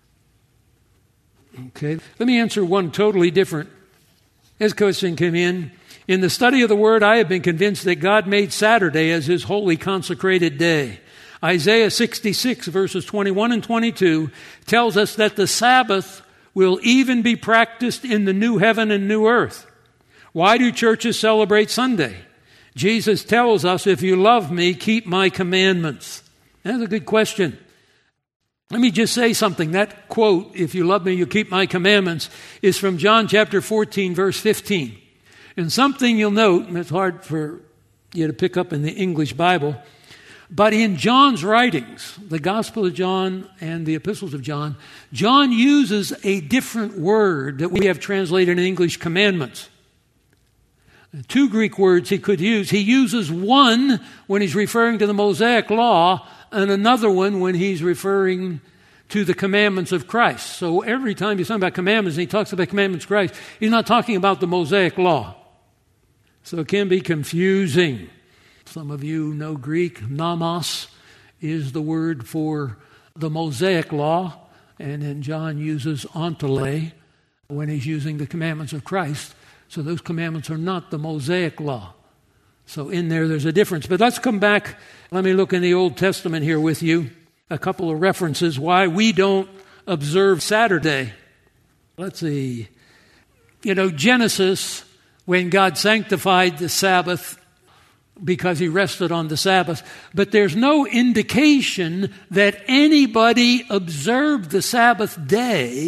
Okay, let me answer one totally different. This question came in the study of the Word, I have been convinced that God made Saturday as His holy consecrated day. Isaiah 66, verses 21 and 22, tells us that the Sabbath will even be practiced in the new heaven and new earth. Why do churches celebrate Sunday? Jesus tells us, if you love me, keep my commandments. That's a good question. Let me just say something. That quote, if you love me, you keep my commandments, is from John chapter 14, verse 15. And something you'll note, and it's hard for you to pick up in the English Bible, but in John's writings, the Gospel of John and the Epistles of John, John uses a different word that we have translated in English, commandments. Two Greek words he could use. He uses one when he's referring to the Mosaic Law, and another one when he's referring to the commandments of Christ. So every time he's talking about commandments and he talks about commandments of Christ, he's not talking about the Mosaic Law. So it can be confusing. Some of you know Greek. Nomos is the word for the Mosaic Law, and then John uses ontole when he's using the commandments of Christ. So those commandments are not the Mosaic Law. So in there's a difference. But let's come back. Let me look in the Old Testament here with you. A couple of references why we don't observe Saturday. Let's see. Genesis, when God sanctified the Sabbath because He rested on the Sabbath. But there's no indication that anybody observed the Sabbath day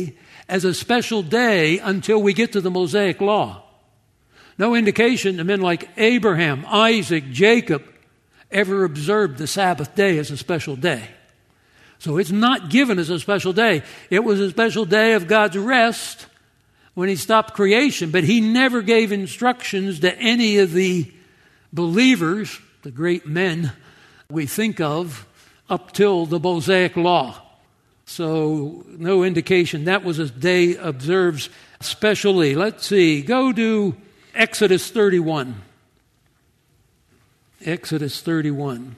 as a special day until we get to the Mosaic Law. No indication that men like Abraham, Isaac, Jacob ever observed the Sabbath day as a special day. So it's not given as a special day. It was a special day of God's rest when he stopped creation, but he never gave instructions to any of the believers, the great men we think of, up till the Mosaic Law. So no indication that was a day observed specially. Let's see, go to Exodus 31. Exodus 31.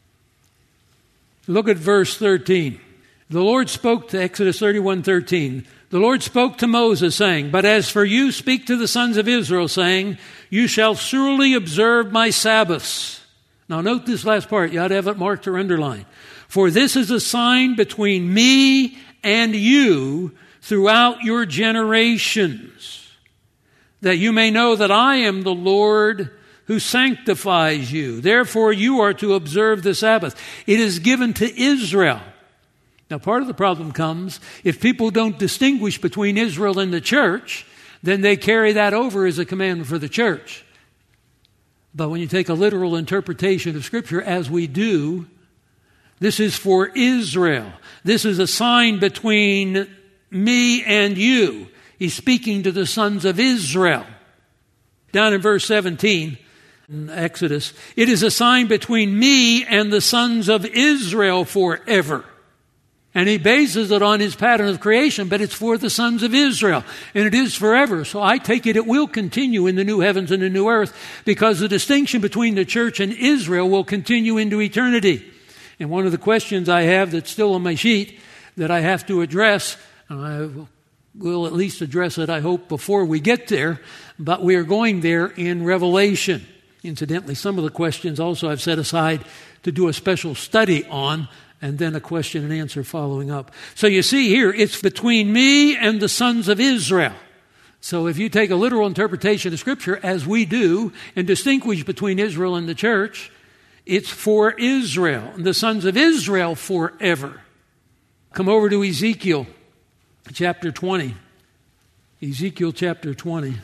Look at verse 13. The Lord spoke to Exodus 31:13. The Lord spoke to Moses, saying, "But as for you, speak to the sons of Israel, saying, you shall surely observe my Sabbaths." Now note this last part. You ought to have it marked or underlined. "For this is a sign between me and you throughout your generations, that you may know that I am the Lord who sanctifies you. Therefore you are to observe the Sabbath." It is given to Israel. Now part of the problem comes if people don't distinguish between Israel and the church, then they carry that over as a commandment for the church. But when you take a literal interpretation of Scripture, as we do, this is for Israel. This is a sign between me and you. He's speaking to the sons of Israel. Down in verse 17, in Exodus, "It is a sign between me and the sons of Israel forever." And he bases it on his pattern of creation, but it's for the sons of Israel. And it is forever. So I take it will continue in the new heavens and the new earth, because the distinction between the church and Israel will continue into eternity. And one of the questions I have that's still on my sheet that I have to address, and I will at least address it, I hope, before we get there, but we are going there in Revelation. Incidentally, some of the questions also I've set aside to do a special study on, and then a question and answer following up. So you see here, it's between me and the sons of Israel. So if you take a literal interpretation of Scripture, as we do, and distinguish between Israel and the church, it's for Israel, and the sons of Israel forever. Come over to Ezekiel chapter 20. Ezekiel chapter 20.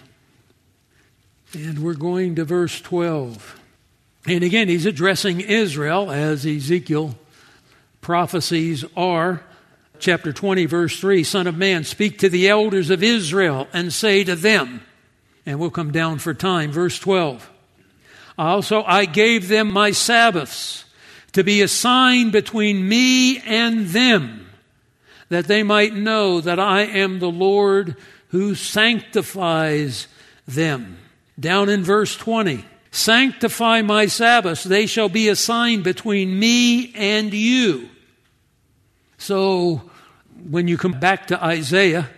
And we're going to verse 12. And again, he's addressing Israel, as Ezekiel prophecies are. Chapter 20, verse 3, "Son of man, speak to the elders of Israel and say to them," and we'll come down for time, verse 12, "Also I gave them my Sabbaths to be a sign between me and them, that they might know that I am the Lord who sanctifies them." Down in verse 20, "Sanctify my Sabbaths, they shall be a sign between me and you." So when you come back to Isaiah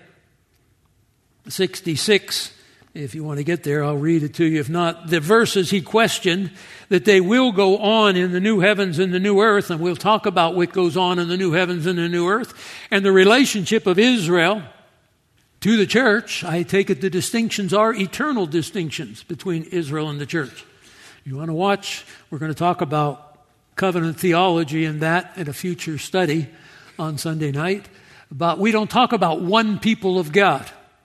66, if you want to get there, I'll read it to you. If not, the verses he questioned, that they will go on in the new heavens and the new earth, and we'll talk about what goes on in the new heavens and the new earth, and the relationship of Israel to the church. I take it the distinctions are eternal distinctions between Israel and the church. You want to watch? We're going to talk about covenant theology and that in a future study on Sunday night. But we don't talk about one people of God.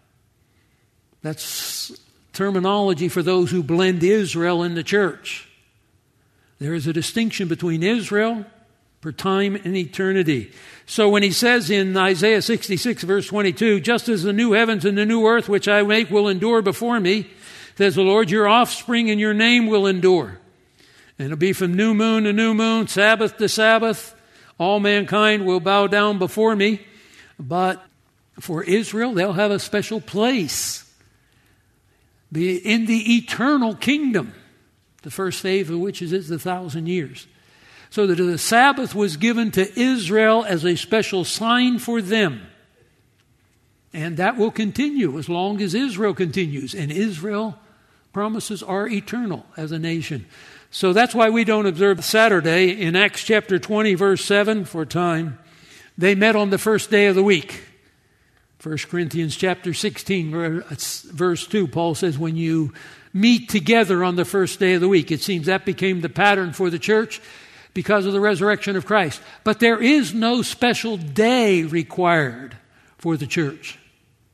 That's terminology for those who blend Israel in the church. There is a distinction between Israel for time and eternity. So when he says in Isaiah 66 verse 22, "Just as the new heavens and the new earth which I make will endure before me, says the Lord, your offspring and your name will endure. And it'll be from new moon to new moon, Sabbath to Sabbath. All mankind will bow down before me." But for Israel, they'll have a special place in the eternal kingdom, the first phase of which is the 1,000 years. So that the Sabbath was given to Israel as a special sign for them. And that will continue as long as Israel continues. And Israel promises are eternal as a nation. So that's why we don't observe Saturday. In Acts chapter 20, verse 7, for time, they met on the first day of the week. 1 Corinthians chapter 16, verse 2, Paul says, when you meet together on the first day of the week. It seems that became the pattern for the church because of the resurrection of Christ. But there is no special day required for the church.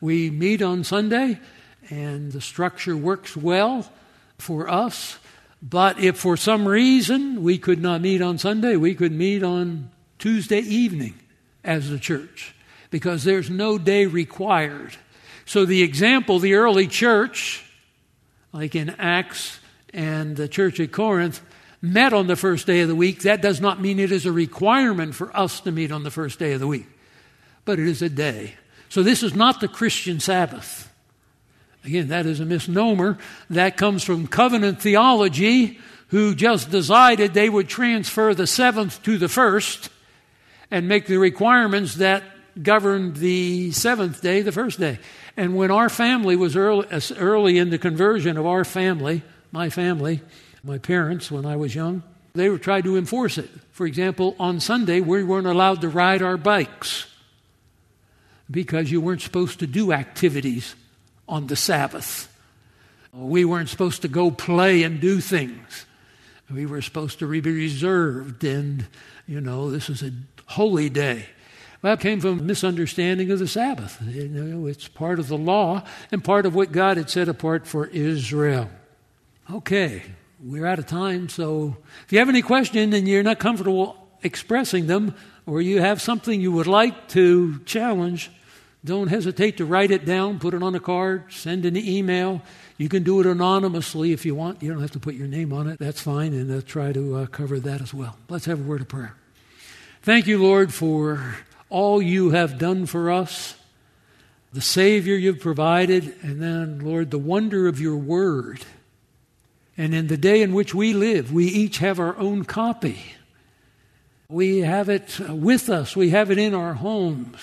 We meet on Sunday, and the structure works well for us. But if for some reason we could not meet on Sunday, we could meet on Tuesday evening as a church, because there's no day required. So the example, the early church, like in Acts and the church at Corinth, met on the first day of the week. That does not mean it is a requirement for us to meet on the first day of the week, but it is a day. So this is not the Christian Sabbath. Again, that is a misnomer. That comes from covenant theology, who just decided they would transfer the seventh to the first and make the requirements that governed the seventh day the first day. And when our family was early in the conversion of our family, my parents, when I was young, they were trying to enforce it. For example, on Sunday, we weren't allowed to ride our bikes because you weren't supposed to do activities on the Sabbath. We weren't supposed to go play and do things. We were supposed to be reserved, and, this is a holy day. Well, it came from a misunderstanding of the Sabbath. It's part of the law and part of what God had set apart for Israel. Okay, we're out of time, so if you have any question and you're not comfortable expressing them, or you have something you would like to challenge, don't hesitate to write it down, put it on a card, send an email. You can do it anonymously if you want. You don't have to put your name on it. That's fine, and try to cover that as well. Let's have a word of prayer. Thank you, Lord, for all you have done for us, the Savior you've provided, and then, Lord, the wonder of your word. And in the day in which we live, we each have our own copy. We have it with us. We have it in our homes.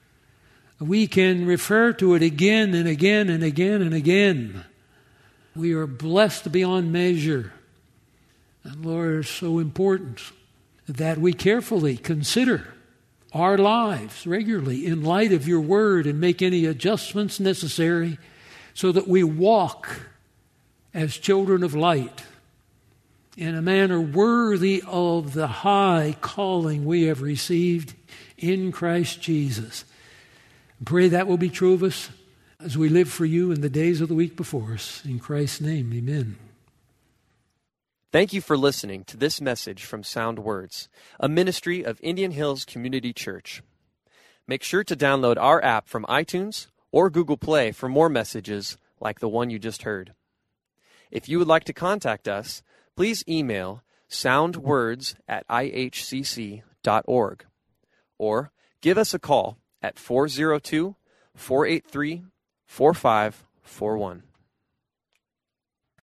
We can refer to it again and again and again and again. We are blessed beyond measure. And Lord, it's so important that we carefully consider our lives regularly in light of your word and make any adjustments necessary so that we walk as children of light in a manner worthy of the high calling we have received in Christ Jesus. Pray that will be true of us as we live for you in the days of the week before us. In Christ's name, amen. Thank you for listening to this message from Sound Words, a ministry of Indian Hills Community Church. Make sure to download our app from iTunes or Google Play for more messages like the one you just heard. If you would like to contact us, please email soundwords@ihcc.org or give us a call at 402-483-4541.